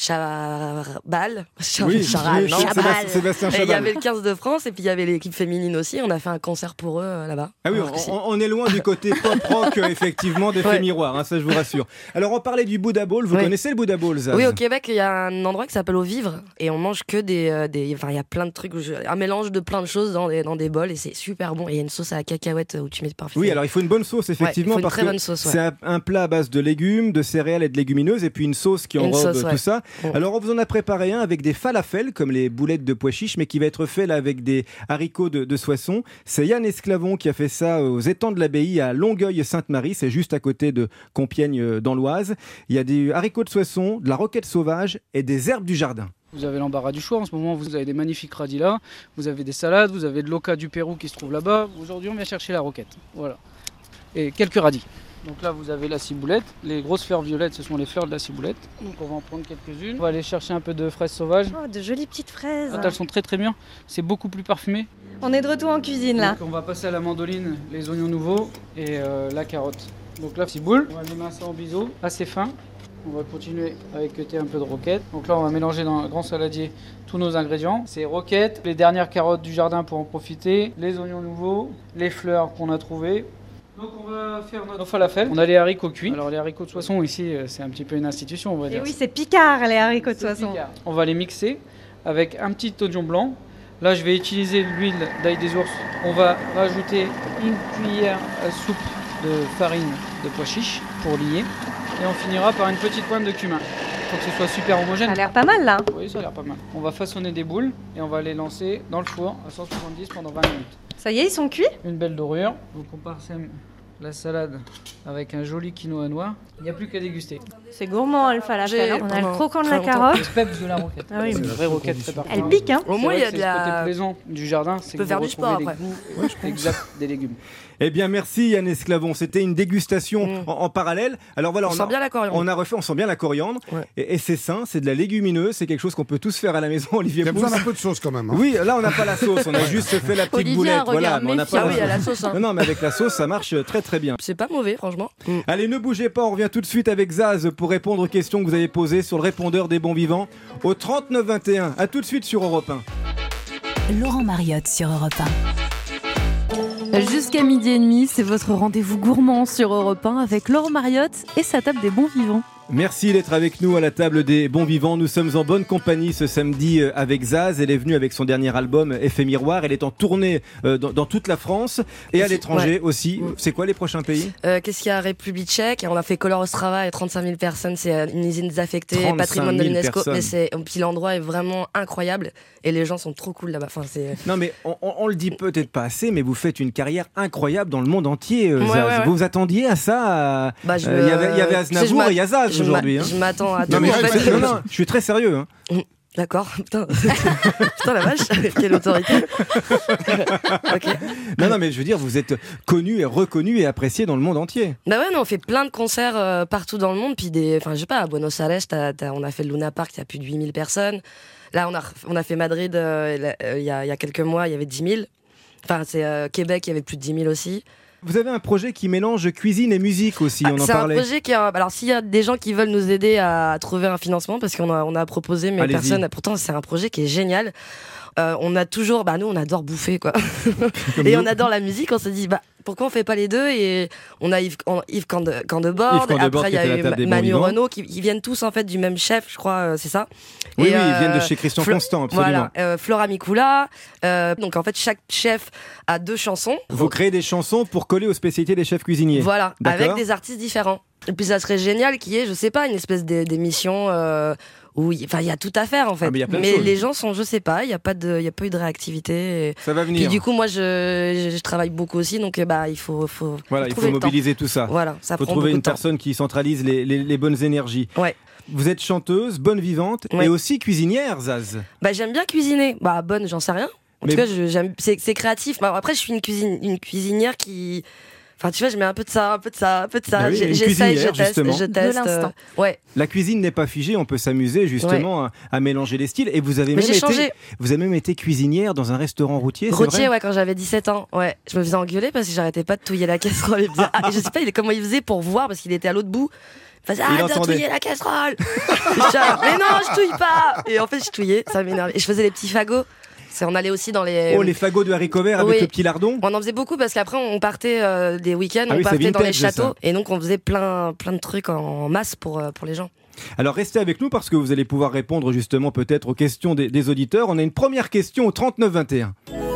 Chabal, Char- Oui, Charal, oui, non Sébastien- Chabal. Sébastien Et il y Chabal. avait le quinze de France, et puis il y avait l'équipe féminine aussi, on a fait un concert pour eux euh, là-bas. Ah oui, à Marcoussis. on, on est loin du côté pop rock, euh, effectivement, d'effet Ouais. miroir, hein, ça je vous rassure. Alors on parlait du Buddha Bowl, vous Oui. connaissez le Buddha Bowl, Zaz? Oui, au Québec, il y a un endroit qui s'appelle Au Vivre et on mange que des. euh, des enfin, il y a plein de trucs, où je- un mélange de plein de choses dans des, dans des bols et c'est super bon. Et il y a une sauce à la cacahuète où tu mets parfait. Oui, alors il faut une bonne sauce, effectivement, Ouais, il faut une parce très que bonne sauce, ouais. c'est un, un plat à base de légumes, de céréales et de légumineuses, et puis une sauce qui Et une enrobe sauce, ouais. tout ça. Mm. Alors on vous en a préparé un avec des falafels, comme les boulettes de pois chiches, mais qui va être fait là avec des haricots de, de Soissons. C'est Yann Esclavon qui a fait ça aux étangs de l'Abbaye à Longueuil-Sainte-Marie, c'est juste à côté de Compiègne euh, dans l'Oise. Il y a des haricots de Soissons, de la roquette sauvage et des herbes du jardin. Vous avez l'embarras du choix en ce moment, vous avez des magnifiques radis là, vous avez des salades, vous avez de l'oca du Pérou qui se trouve là-bas. Aujourd'hui on vient chercher la roquette, voilà. Et quelques radis. Donc là vous avez la ciboulette, les grosses fleurs violettes ce sont les fleurs de la ciboulette. Donc on va en prendre quelques-unes. On va aller chercher un peu de fraises sauvages. Oh, de jolies petites fraises. Quand elles sont très très mûres, c'est beaucoup plus parfumé. On est de retour en cuisine là. Donc on va passer à la mandoline, les oignons nouveaux et euh, la carotte. Donc là ciboule, on va limer ça en biseau, assez fin. On va continuer à équeuter un peu de roquette. Donc là, on va mélanger dans un grand saladier tous nos ingrédients. C'est roquette, les dernières carottes du jardin pour en profiter, les oignons nouveaux, les fleurs qu'on a trouvées. Donc on va faire notre falafel. On a les haricots cuits. Alors les haricots de Soissons ici, euh, c'est un petit peu une institution, on va Et dire. oui, c'est Picard les haricots de C'est Soissons. Picard. On va les mixer avec un petit oignon blanc. Là, je vais utiliser l'huile d'ail des ours. On va rajouter une cuillère à soupe de farine de pois chiches pour lier. Et on finira par une petite pointe de cumin pour que ce soit super homogène. Ça a l'air pas mal là. Oui, ça a l'air pas mal. On va façonner des boules et on va les lancer dans le four à cent soixante-dix pendant vingt minutes. Ça y est, ils sont cuits. Une belle dorure. Donc on parsème la salade avec un joli quinoa noir. Il n'y a plus qu'à déguster. C'est gourmand le falafel. hein. On a le Pendant croquant de très la longtemps. carotte. Le peps de la roquette. Ah oui, c'est mais- une vraie roquette très parfumée. Elle pique, hein. Au moins, C'est il y a vrai que de c'est la- ce côté plaisant du jardin, c'est peut que vous faire du retrouvez sport les après. goûts exacts des légumes. Eh bien, merci Yann Esclavon. C'était une dégustation en, en parallèle. Alors voilà, On on, sent a, bien la coriandre. on a refait, on sent bien la coriandre. Ouais. Et, et c'est sain, c'est de la légumineuse, c'est quelque chose qu'on peut tous faire à la maison, Olivier Il y a Pouls. besoin d'un peu de sauce quand même. hein. Oui, là on n'a pas la sauce, on a juste fait la petite Olivier, boulette. un regard mais on n'a méfiant. pas Ah oui, à la sauce, hein. Non, non, mais avec la sauce, ça marche très très bien. C'est pas mauvais, franchement. Mm. Allez, ne bougez pas, on revient tout de suite avec Zaz pour répondre aux questions que vous avez posées sur le répondeur des bons vivants au trente-neuf vingt et un. A tout de suite sur Europe un. Laurent Mariotte sur Europe un. Jusqu'à midi et demi, c'est votre rendez-vous gourmand sur Europe un avec Laurent Mariotte et sa table des bons vivants. Merci d'être avec nous à la table des bons vivants. Nous sommes en bonne compagnie ce samedi euh, avec Zaz. Elle est venue avec son dernier album Effet Miroir. Elle est en tournée euh, dans, dans toute la France et à Aussi, l'étranger ouais. aussi. C'est quoi les prochains pays? Euh, Qu'est-ce qu'il y a? République tchèque, et on a fait Color Ostrava et trente-cinq mille personnes, c'est euh, une usine désaffectée, trente-cinq patrimoine de mille l'UNESCO. personnes. Mais c'est, puis l'endroit est vraiment incroyable et les gens sont trop cool là-bas. Enfin, c'est... Non mais on, on, on le dit peut-être pas assez, mais vous faites une carrière incroyable dans le monde entier, euh, Ouais, Zaz. ouais, ouais. Vous vous attendiez à ça à- Bah, je euh, Il y avait, il y avait me- tu sais, je Aznavour m'a- et il y a Zaz je m'a- aujourd'hui. hein. Je m'attends à tout. Non, mais en je, fait. non, non, je suis très sérieux. hein. D'accord, putain. Putain la vache, quelle autorité. Ok. Non, non, mais je veux dire, vous êtes connu et reconnu et apprécié dans le monde entier. Bah ouais, non, on fait plein de concerts euh, partout dans le monde, puis des, enfin je sais pas, à Buenos Aires, t'as- t'as- on a fait le Luna Park, il y a plus de huit mille personnes. Là, on a, on a fait Madrid euh, là, euh, il y, a, il y a quelques mois, il y avait dix mille. Enfin, c'est euh, Québec, il y avait plus de dix mille aussi. Vous avez un projet qui mélange cuisine et musique aussi, Ah, on en c'est parlait. un projet qui a, alors s'il y a des gens qui veulent nous aider à trouver un financement, parce qu'on a, on a proposé, mais Allez-y. personne, pourtant c'est un projet qui est génial. Euh, on a toujours, bah nous on adore bouffer quoi, et on adore la musique. On s'est dit bah pourquoi on fait pas les deux, et on a Yves, Yves Cande- Candebord, Yves Candebord après il y a qui était à eu la table des Manu bons Renaud, qui, qui viennent tous en fait du même chef, je crois, euh, c'est ça. Oui, et, oui, ils viennent de euh, chez Christian Flo- Constant, absolument. Voilà, euh, Flora Mikula. Euh, donc en fait chaque chef a deux chansons. Vous créez des chansons pour coller aux spécialités des chefs cuisiniers. Voilà, D'accord. avec des artistes différents. Et puis ça serait génial qu'il y ait, je sais pas, une espèce d'é- d'émission euh, où il enfin, il y a tout à faire en fait. Ah, mais il y a plein de mais choses. les gens sont, je sais pas, il y a pas de, il y a pas eu de réactivité. Et... Ça va venir. Puis du coup, moi, je, je, je travaille beaucoup aussi, donc euh, bah il faut, faut Voilà, il faut trouver le temps. mobiliser tout ça. Voilà, ça Il faut prend trouver beaucoup une de temps. personne qui centralise les, les- les bonnes énergies. Ouais. Vous êtes chanteuse, bonne vivante Ouais. et aussi cuisinière, Zaz. Bah j'aime bien cuisiner. Bah bonne, j'en sais rien. En Mais- tout cas, je- j'aime, c'est, c'est créatif. Bah, après, je suis une cuisine, une cuisinière qui. Enfin, tu vois, je mets un peu de ça, un peu de ça, un peu de ça. Bah oui, J'ai- une J'essaye, je cuisinière, teste, justement. je De teste. l'instant. euh, ouais. La cuisine n'est pas figée, on peut s'amuser justement à, à mélanger les styles. Et vous avez Mais même j'ai été, changé. vous avez même été cuisinière dans un restaurant routier. c'est Routier, vrai ouais, quand j'avais dix-sept ans. Ouais, je me faisais engueuler parce que j'arrêtais pas de touiller la casserole. Il me disait, ah, et je sais pas il- comment il faisait pour voir parce qu'il était à l'autre bout. Il faisait, Il arrête de entendait. touiller la casserole. Et je disais, mais non, je touille pas. Et en fait, je touillais, ça m'énervait. Et je faisais les petits fagots. C'est, on allait aussi dans les. Oh, les fagots de haricots verts avec Oui. le petit lardon. On en faisait beaucoup parce qu'après on partait euh, des week-ends, Ah on oui, c'est partait dans les vintage, ça. châteaux et donc on faisait plein, plein de trucs en masse pour, euh, pour les gens. Alors restez avec nous parce que vous allez pouvoir répondre justement peut-être aux questions des, des auditeurs. On a une première question au trente-neuf vingt et un.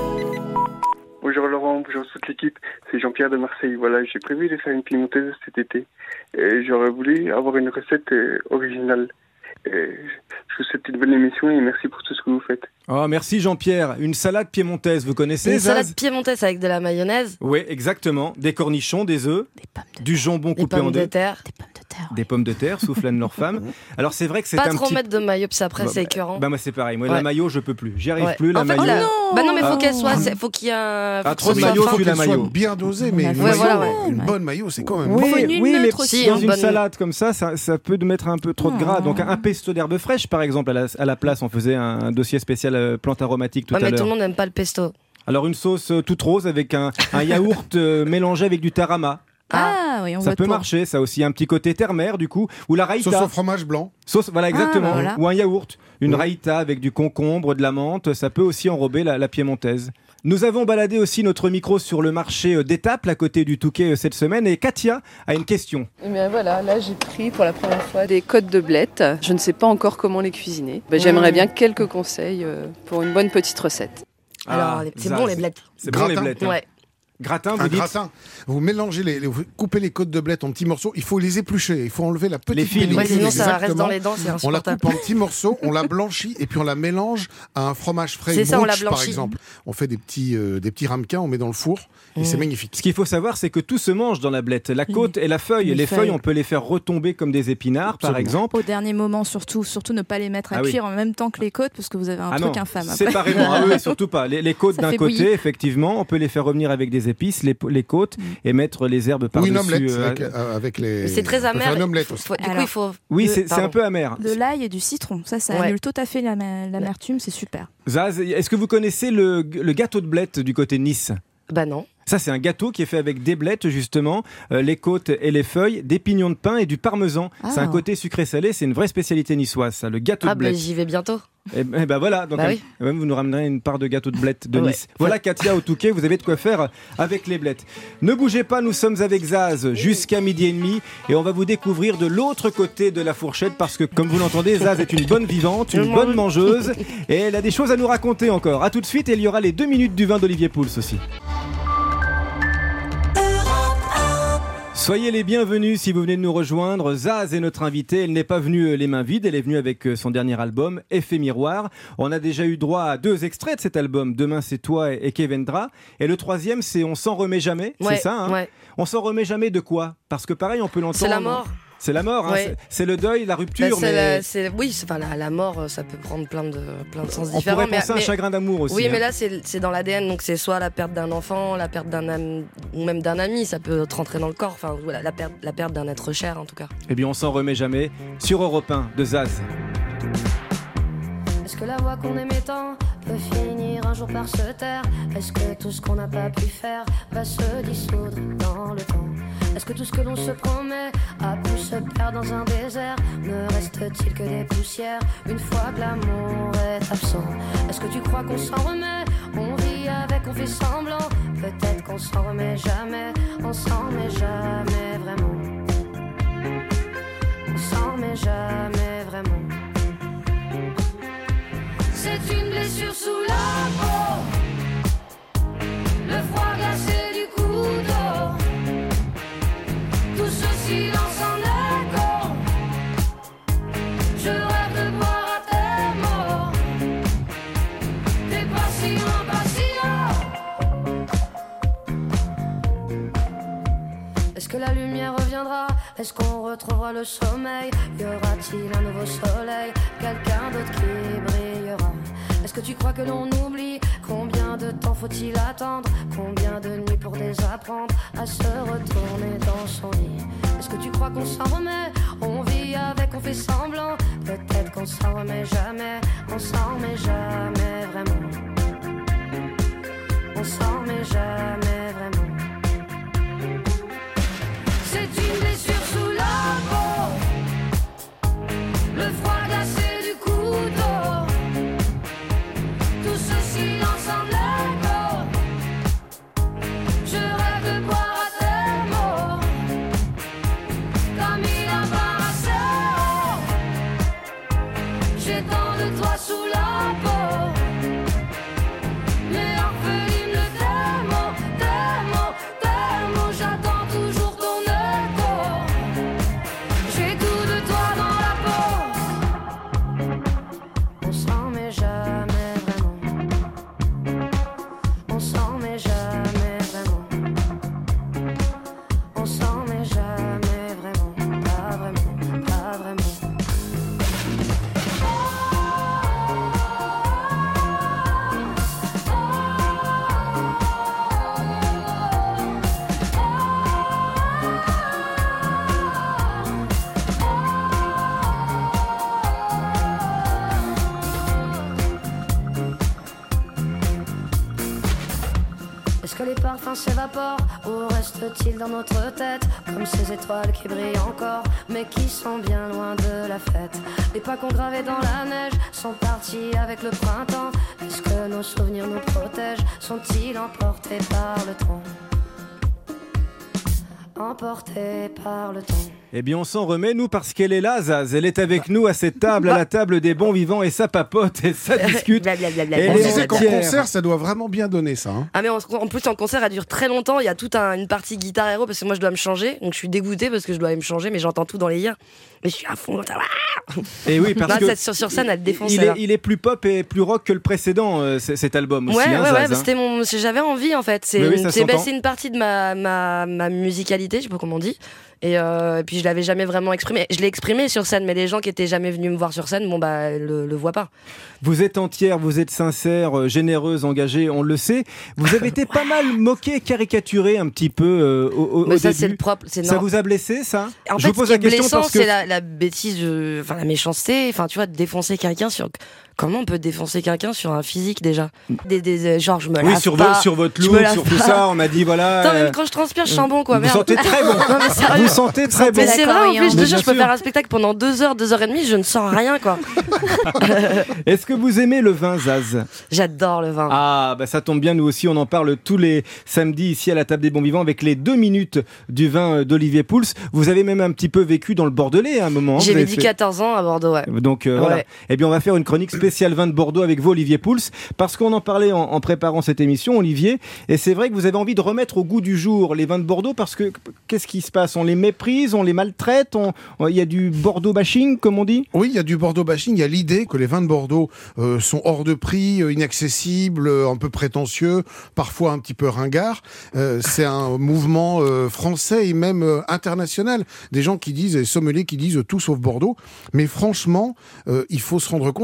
Bonjour Laurent, bonjour toute l'équipe, c'est Jean-Pierre de Marseille. Voilà, j'ai prévu de faire une pimenteuse cet été. Et j'aurais voulu avoir une recette euh, originale. Et je vous souhaite une bonne émission et merci pour tout ce que vous faites. Oh, merci Jean-Pierre. Une salade piémontaise, vous connaissez Une Zaz salade piémontaise avec de la mayonnaise, Oui, exactement. Des cornichons, des œufs, du jambon des coupé en pommes de deux, terre. des pommes de terre, souffle Anne leur femme. Alors c'est vrai que c'est Pas un trop petit... mettre de maillot, puis après Bah, c'est écœurant. Bah moi c'est pareil. Moi Ouais. la maillot je peux plus. J'y arrive Ouais. plus la En fait, maillot. la- Bah non, mais faut Ah. qu'elle soit, c'est- faut qu'il y ait un. Ah, faut trop que de ce soit maillot, fin. tu la Qu'elle soit maillot. bien dosée, mais Ouais, une, maillot- voilà, ouais. une bonne maillot, c'est quand même Oui, bon. oui, mais aussi, dans hein, une bonne- salade comme ça, ça, ça peut de mettre un peu trop de gras. Donc un pesto d'herbe fraîche, par exemple, à la, à la place, on faisait un, un dossier spécial euh, plantes aromatiques tout Ouais, à mais tout l'heure. le monde n'aime pas le pesto. Alors une sauce euh, toute rose avec un, un yaourt euh, mélangé avec du tarama. Ah oui, on Ça vote peut pour. marcher, ça aussi, un petit côté terre-mer du coup, ou la raïta. Sauce au fromage blanc. Sauce, voilà exactement, Ah, voilà. ou un yaourt, une Oui. raïta avec du concombre, de la menthe, ça peut aussi enrober la, la piémontaise. Nous avons baladé aussi notre micro sur le marché euh, d'Étaples à côté du Touquet euh, cette semaine et Katia a une question. Eh bien voilà, là j'ai pris pour la première fois des côtes de blettes. Je ne sais pas encore comment les cuisiner. Ben, j'aimerais bien quelques conseils euh, pour une bonne petite recette. Alors, Ah, c'est Zaz. bon les blettes. C'est bon les Gratin. blettes. hein. Ouais. Gratin, vous Un dites gratin. Vous mélangez les, les- vous coupez les côtes de blettes en petits morceaux. Il faut les éplucher. Il faut enlever la petite Les fils. pellicule. Ouais, sinon ça reste Exactement. dans les dents, c'est On la insupportable. coupe en petits morceaux, on la blanchit et puis on la mélange à un fromage frais. C'est ça, on la brooch, par blanchit. exemple. On fait des petits, euh, des petits ramequins, on met dans le four et c'est Mmh. magnifique. Ce qu'il faut savoir, c'est que tout se mange dans la blette. La côte et la feuille. Les Les feuilles, feuilles. on peut les faire retomber comme des épinards, par Absolument. exemple. Au dernier moment, surtout, surtout ne pas les mettre à Ah oui. cuire en même temps que les côtes parce que vous avez un Ah truc non, infâme après. séparément. Ah oui, surtout pas. Les, les côtes Ça d'un fait côté, bouillir. effectivement, on peut les faire revenir avec des épices, les, les côtes, et mettre les herbes Ou par-dessus. une omelette euh, avec, euh, avec les. C'est très on peut faire amer. Une omelette Faut- aussi. faut- du coup, Alors, il faut. Oui, de- c'est c'est pardon. un peu amer. De l'ail et du citron, ça, ça Ouais. annule tout à fait l'ama- l'amertume, c'est super. Zaz, est-ce que vous connaissez le, le gâteau de blette du côté de Nice? Bah non. Ça, c'est un gâteau qui est fait avec des blettes, justement, euh, les côtes et les feuilles, des pignons de pain et du parmesan. Ah. C'est un côté sucré-salé, c'est une vraie spécialité niçoise, ça, le gâteau Ah de bah blette. j'y vais bientôt. Et, ben ben voilà, donc Bah un- oui. ouais, vous nous ramenerez une part de gâteau de blette de Ouais. Nice. Voilà Katia au Touquet, vous avez de quoi faire avec les blettes. Ne bougez pas, nous sommes avec Zaz jusqu'à midi et demi et on va vous découvrir de l'autre côté de la fourchette parce que comme vous l'entendez, Zaz est une bonne vivante, une bonne mangeuse et elle a des choses à nous raconter encore. A tout de suite et il y aura les deux minutes du vin d'Olivier Pouls aussi. Soyez les bienvenus si vous venez de nous rejoindre. Zaz est notre invitée. Elle n'est pas venue euh, les mains vides. Elle est venue avec euh, son dernier album, Effet Miroir. On a déjà eu droit à deux extraits de cet album. Demain, c'est toi et Kevendra. Et le troisième, c'est On s'en remet jamais. Ouais, c'est ça, hein ouais. On s'en remet jamais de quoi? Parce que pareil, on peut l'entendre. C'est la mort. C'est la mort. hein. Ouais. C'est- C'est le deuil, la Bah, rupture. c'est mais la- c'est- oui, c'est- enfin, la, la mort, euh, ça peut prendre plein de, plein de sens on différents. pourrait penser à un chagrin d'amour aussi. Oui, hein. mais là, c'est c'est dans l'A D N, donc c'est soit la perte d'un enfant, la perte d'un am- ou même d'un ami, ça peut te rentrer dans le corps. Enfin, voilà, la perte, la perte d'un être cher, en tout cas. Eh bien, on s'en remet jamais. Sur Europe un de Zaz. Est-ce que la voix qu'on aimait tant peut finir un jour par se taire? Est-ce que tout ce qu'on n'a pas pu faire va se dissoudre dans le temps? Est-ce Est-ce que tout ce que l'on se promet a pu se perdre dans un désert? Ne reste-t-il que des poussières une fois que l'amour est absent? Est-ce que tu crois qu'on s'en remet? On vit avec, on fait semblant. Peut-être qu'on s'en remet jamais. On s'en remet jamais vraiment. On s'en remet jamais vraiment. C'est une blessure sous la peau, le froid glacé du couteau, tout ce silence en écho. Je rêve de boire à tes mots, t'es patient, patient. Est-ce que la lumière reviendra? Est-ce qu'on retrouvera le sommeil? Y aura-t-il un nouveau soleil? Quelqu'un d'autre qui brillera? Est-ce que tu crois que l'on oublie? Combien de temps faut-il attendre? Combien de nuits pour désapprendre à se retourner dans son lit? Est-ce que tu crois qu'on s'en remet? On vit avec, on fait semblant. Peut-être qu'on s'en remet jamais. On s'en remet jamais vraiment. On s'en remet jamais vraiment. C'est une blessure sous la peau, le froid glacé du couteau, tout ce silence en écho. Je rêve de boire à tes mots, comme il embarrassé. J'ai tant de toi sous la peau, mais orpheline le démon, démon, démon. J'attends toujours ton écho. J'ai tout de toi dans la peau. On s'en met jamais vraiment. On s'en met jamais vraiment. On s'en met jamais vraiment. Pas vraiment, pas vraiment. Est-ce que les parfums s'évaporent ou restent-ils dans notre tête comme ces étoiles qui brillent encore mais qui sont bien loin de la fête? Les pas qu'on gravait dans la neige sont partis avec le printemps. Est-ce que nos souvenirs nous protègent? Sont-ils emportés par le temps? Emportés par le temps. Eh bien, on s'en remet, nous, parce qu'elle est là, Zaz. Elle est avec nous à cette table, à la table des bons vivants, et ça papote, et ça discute. Blablabla. Elle On est disait qu'en entière. concert, ça doit vraiment bien donner ça. Hein. Ah mais en, en plus en concert elle dure très longtemps, il y a toute un, une partie guitare héros parce que moi je dois me changer, donc je suis dégoûtée parce que je dois aller me changer mais j'entends tout dans les ears. Mais je suis à fond. Et oui, parce Là, que cette- sur, sur scène elle défonce. il elle, est, hein. il est plus pop et plus rock que le précédent, euh, c- cet album aussi. Ouais, hein, ouais, Zaz, ouais, hein. bah, c'était mon, c'est- j'avais envie en fait. C'est, Mais oui, ça c'est, bah, s'entend. c'est une partie de ma, ma, ma musicalité, je sais pas comment on dit. Et, euh, et puis je l'avais jamais vraiment exprimé. Je l'ai exprimé sur scène, mais les gens qui étaient jamais venus me voir sur scène, bon bah le, le voient pas. Vous êtes entière, vous êtes sincère, euh, généreuse, engagée, on le sait. Vous avez été pas mal moquée, caricaturée un petit peu euh, au, au, Mais au ça début. c'est le propre. C'est Ça non. vous a blessé, ça? En Je fait, vous pose ce la qui est question blessant, parce que c'est la, la bêtise, euh, enfin la méchanceté, enfin tu vois, de défoncer quelqu'un sur. Comment on peut défoncer quelqu'un sur un physique déjà? Des, des, euh, genre je me oui, lave sur, pas, vo- sur votre je look, me lave sur tout pas. ça, on a dit voilà. Attends, euh, même quand je transpire, je sens bon quoi. Vous Merde. sentez très bon. Non, mais sérieux. Vous sentez très bon. Mais c'est vrai, en plus, je te Mais jure, bien je peux sûr. faire un spectacle pendant deux heures, deux heures et demie, je ne sens rien quoi. Est-ce que vous aimez le vin, Zaz? J'adore le vin. Ah, bah ça tombe bien, nous aussi, on en parle tous les samedis ici à la table des bons vivants avec les deux minutes du vin d'Olivier Pouls. Vous avez même un petit peu vécu dans le Bordelais à un moment. J'ai Vous avez vécu fait- quatorze ans à Bordeaux, ouais. Donc euh, Ouais. voilà. Eh bien, on va faire une chronique spéciale vin de Bordeaux avec vous, Olivier Pouls, parce qu'on en parlait en, en préparant cette émission, Olivier. Et c'est vrai que vous avez envie de remettre au goût du jour les vins de Bordeaux, parce que qu'est-ce qui se passe? On les méprise, on les maltraite, on- il y a du Bordeaux bashing, comme on dit. Oui, il y a du Bordeaux bashing. Il y a l'idée que les vins de Bordeaux euh, sont hors de prix, euh, inaccessibles, euh, un peu prétentieux, parfois un petit peu ringards. Euh, c'est un mouvement euh, français et même euh, international. Des gens qui disent, et sommeliers qui disent euh, tout sauf Bordeaux. Mais franchement, euh, il faut se rendre compte que Bordeaux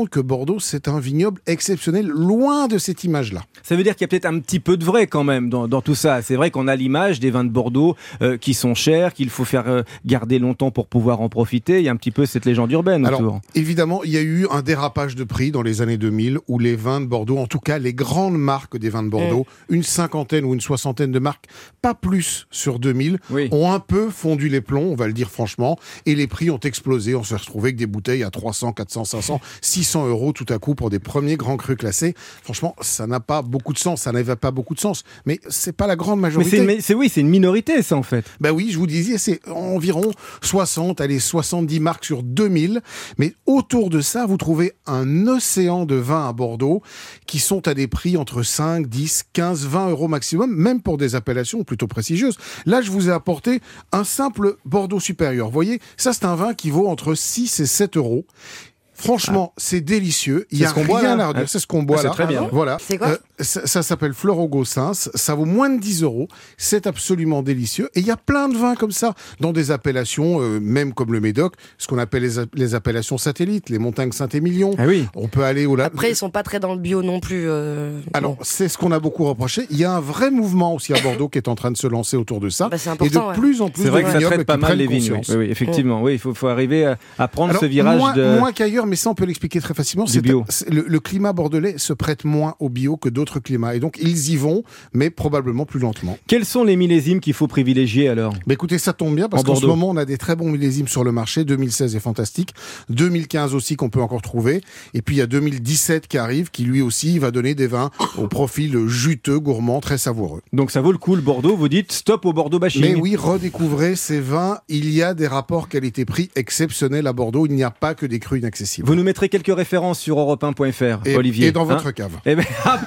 Bordeaux, c'est un vignoble exceptionnel, loin de cette image-là. Ça veut dire qu'il y a peut-être un petit peu de vrai quand même dans, dans tout ça. C'est vrai qu'on a l'image des vins de Bordeaux euh, qui sont chers, qu'il faut faire euh, garder longtemps pour pouvoir en profiter. Il y a un petit peu cette légende urbaine autour. Alors, évidemment, il y a eu un dérapage de prix dans les années deux mille où les vins de Bordeaux, en tout cas les grandes marques des vins de Bordeaux, mmh. une cinquantaine ou une soixantaine de marques, pas plus sur deux mille, oui. ont un peu fondu les plombs, on va le dire franchement, et les prix ont explosé. On s'est retrouvé avec des bouteilles à trois cents, quatre cents, cinq cents, six cents euros tout à coup pour des premiers grands crus classés. Franchement, ça n'a pas beaucoup de sens, ça n'avait pas beaucoup de sens. Mais c'est pas la grande majorité. Mais c'est, mais c'est oui, c'est une minorité ça en fait. Ben oui, je vous disais, c'est environ soixante, allez, soixante-dix marques sur deux mille. Mais autour de ça, vous trouvez un océan de vins à Bordeaux qui sont à des prix entre cinq, dix, quinze, vingt euros maximum, même pour des appellations plutôt prestigieuses. Là, je vous ai apporté un simple Bordeaux supérieur. Vous voyez, ça c'est un vin qui vaut entre six et sept euros. Franchement, ah. c'est délicieux. Il y a rien à redire. C'est ce qu'on boit ah, là. C'est très bien. Voilà. C'est quoi ? euh, ça, ça s'appelle Fleur au Gossens. Ça vaut moins de dix euros. C'est absolument délicieux. Et il y a plein de vins comme ça dans des appellations, euh, même comme le Médoc, ce qu'on appelle les, les appellations satellites, les montagnes Saint-Émilion. Ah oui. On peut aller au là. Après, ils sont pas très dans le bio non plus. Euh... Alors, bon. c'est ce qu'on a beaucoup reproché. Il y a un vrai mouvement aussi à Bordeaux qui est en train de se lancer autour de ça. Bah, c'est important, et de ouais. plus en plus c'est vrai de que ça traite pas mal les vignes. Oui, oui, effectivement. Oh. Oui, il faut, faut arriver à, à prendre Alors, ce virage moins, de. Moins qu'ailleurs, mais ça on peut l'expliquer très facilement. Du c'est, bio. c'est, le, le climat bordelais se prête moins au bio que d'autres climats. Et donc, ils y vont, mais probablement plus lentement. Quels sont les millésimes qu'il faut privilégier alors ? Bah écoutez, ça tombe bien parce en qu'en Bordeaux. ce moment, on a des très bons millésimes sur le marché. deux mille seize est fantastique. deux mille quinze aussi qu'on peut encore trouver. Et puis, il y a deux mille dix-sept qui arrive, qui lui aussi va donner des vins au profil juteux, gourmand, très savoureux. Donc, ça vaut le coup le Bordeaux. Vous dites stop au Bordeaux bashing. Mais oui, redécouvrez ces vins. Il y a des rapports qualité-prix exceptionnels à Bordeaux. Il n'y a pas que des crus inaccessibles. Vous nous mettrez quelques références sur europe un point f r, et, Olivier. Et dans votre hein cave. Eh ben,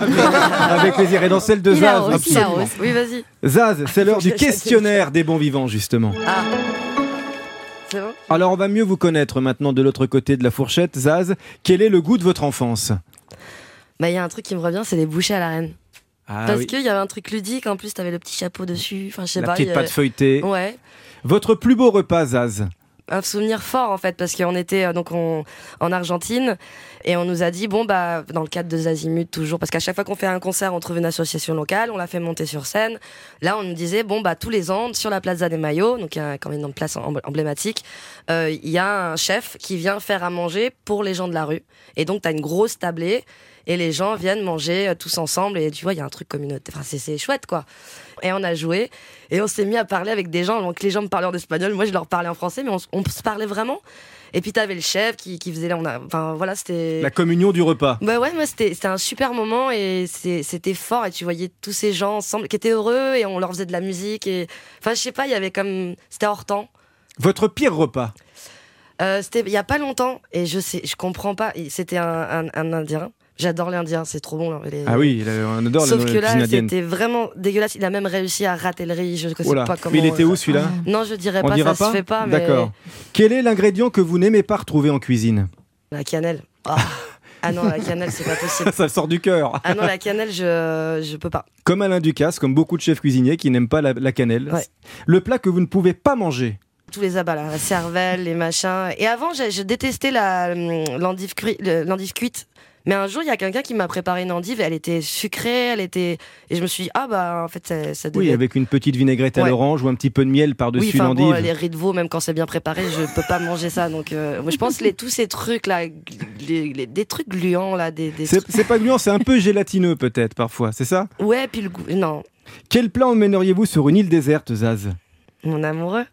avec plaisir. Et dans celle de il Zaz. Aussi, il oui, vas-y. Zaz, c'est l'heure du questionnaire des bons vivants, justement. Ah. C'est bon ? Alors, on va mieux vous connaître maintenant de l'autre côté de la fourchette. Zaz, quel est le goût de votre enfance ? Bah, il y a un truc qui me revient, c'est les bouchées à la reine. Ah, Parce oui. qu'il y avait un truc ludique, en plus, t'avais le petit chapeau dessus. Enfin, je sais la pas. petite avait... pâte feuilletée. Ouais. Votre plus beau repas, Zaz ? Un souvenir fort en fait, parce qu'on était euh, donc on, en Argentine et on nous a dit bon bah dans le cadre de Zazimut toujours, parce qu'à chaque fois qu'on fait un concert on trouve une association locale, on l'a fait monter sur scène. Là on nous disait bon bah tous les ans sur la Plaza des Maillots, donc il y a quand même une place emblématique, il euh, y a un chef qui vient faire à manger pour les gens de la rue, et donc t'as une grosse tablée et les gens viennent manger euh, tous ensemble, et tu vois il y a un truc communautaire, enfin c'est, c'est chouette quoi. Et on a joué et on s'est mis à parler avec des gens, donc les gens me parlaient en espagnol, moi je leur parlais en français, mais on, on se parlait vraiment. Et puis t'avais le chef qui, qui faisait, on a, enfin voilà, c'était la communion du repas. Bah ouais, moi c'était, c'était un super moment et c'est, c'était fort, et tu voyais tous ces gens ensemble qui étaient heureux et on leur faisait de la musique, et enfin je sais pas, il y avait comme, c'était hors temps. Votre pire repas? euh, C'était il y a pas longtemps et je sais, je comprends pas. C'était un, un, un Indien. J'adore l'Indien, c'est trop bon. Là, les... Ah oui, on adore Sauf la que là, indienne. C'était vraiment dégueulasse. Il a même réussi à rater le riz. Je ne sais oh là. pas comment. Mais il était où celui-là? Non, je dirais on pas, dira ça pas se fait pas. Mais... D'accord. Quel est l'ingrédient que vous n'aimez pas retrouver en cuisine? La cannelle. Oh. Ah non, la cannelle, c'est pas possible. Ça sort du cœur. Ah non, la cannelle, je, je peux pas. Comme Alain Ducasse, comme beaucoup de chefs cuisiniers qui n'aiment pas la, la cannelle. Ouais. Le plat que vous ne pouvez pas manger? Tous les abats, là, la cervelle, les machins. Et avant, j'ai, je détestais la, l'endive, cui, l'endive cuite. Mais un jour, il y a quelqu'un qui m'a préparé une endive et elle était sucrée, elle était... Et je me suis dit, ah bah, en fait, ça, ça devait... Oui, avec une petite vinaigrette à ouais. l'orange ou un petit peu de miel par-dessus oui, l'endive. Bon, les riz de veau, même quand c'est bien préparé, je peux pas manger ça. Donc, euh, moi, je pense que les, tous ces trucs-là, les, les, des trucs gluants, là, des... des c'est, trucs... c'est pas gluant, c'est un peu gélatineux, peut-être, parfois, c'est ça? Ouais, puis le goût... Non. Quel plat emmèneriez-vous sur une île déserte, Zaz? Mon amoureux.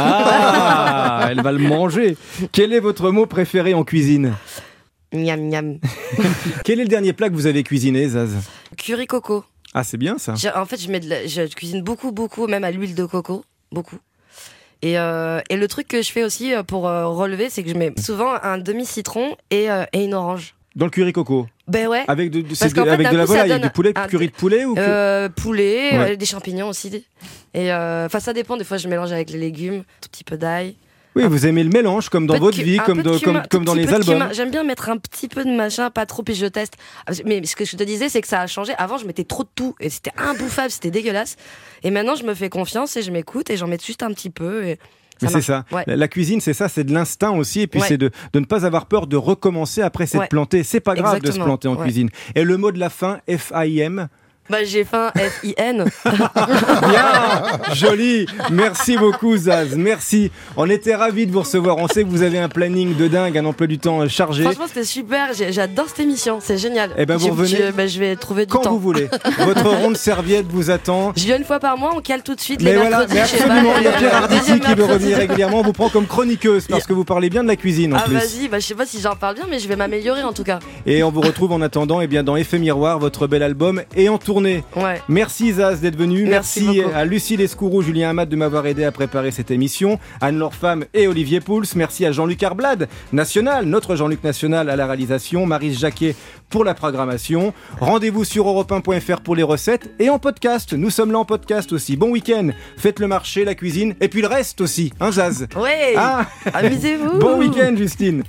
Ah, elle va le manger. Quel est votre mot préféré en cuisine? Miam miam. Quel est le dernier plat que vous avez cuisiné, Zaz? Curry coco. Ah, c'est bien ça. J'ai, en fait, je, mets de la, je cuisine beaucoup, beaucoup, même à l'huile de coco. Beaucoup. Et, euh, et le truc que je fais aussi pour euh, relever, c'est que je mets souvent un demi-citron et, euh, et une orange. Dans le curry coco? Ben ouais. Avec de, de, Parce de, fait, avec de la coup, volaille, donne du poulet, un, curry de poulet ou euh, Poulet, ouais. euh, des champignons aussi. Et enfin, euh, ça dépend. Des fois, je mélange avec les légumes, un tout petit peu d'ail. Oui, un vous aimez le mélange, comme dans votre cu- vie, comme, de, cumin, comme, comme dans les albums. Cumin. J'aime bien mettre un petit peu de machin, pas trop, puis je teste. Mais ce que je te disais, c'est que ça a changé. Avant, je mettais trop de tout, et c'était imbouffable, c'était dégueulasse. Et maintenant, je me fais confiance, et je m'écoute, et j'en mets juste un petit peu. Et Mais c'est ça. Ouais. La, la cuisine, c'est ça, c'est de l'instinct aussi. Et puis Ouais. c'est de, de ne pas avoir peur de recommencer après s'être Ouais. planté. C'est pas grave de se Exactement. planter en Ouais. cuisine. Et le mot de la fin, F A I M. Bah, j'ai faim, F I N. Bien, joli. Merci beaucoup, Zaz. Merci. On était ravis de vous recevoir. On sait que vous avez un planning de dingue, un emploi du temps chargé. Franchement, c'était super. J'ai- J'adore cette émission. C'est génial. Eh ben, vous Je- revenez je, bah, je vais trouver du quand temps. vous voulez. Votre ronde serviette vous attend. Je viens une fois par mois, on cale tout de suite Mais les voilà, mercredis. mais je sais absolument, pas, il y a et, Pierre euh, Arditi deuxième qui veut mercredi. revenir régulièrement. On vous prend comme chroniqueuse parce que vous parlez bien de la cuisine en Ah plus. vas-y, bah, je sais pas si j'en parle bien, mais je vais m'améliorer en tout cas. Et on vous retrouve en attendant eh bien, dans Effet Miroir, votre bel album, et en tournée. Ouais. Merci Zaz d'être venu. Merci Merci beaucoup. à Lucie Lescourou, Julien Amat de m'avoir aidé à préparer cette émission. Anne-Laure Femme et Olivier Pouls. Merci à Jean-Luc Arblade, National, notre Jean-Luc National à la réalisation. Maryse Jacquet pour la programmation. Rendez-vous sur europe un point f r pour les recettes et en podcast. Nous sommes là en podcast aussi. Bon week-end. Faites le marché, la cuisine et puis le reste aussi. Hein Zaz? Ouais. Ah. Amusez-vous. Bon week-end Justine.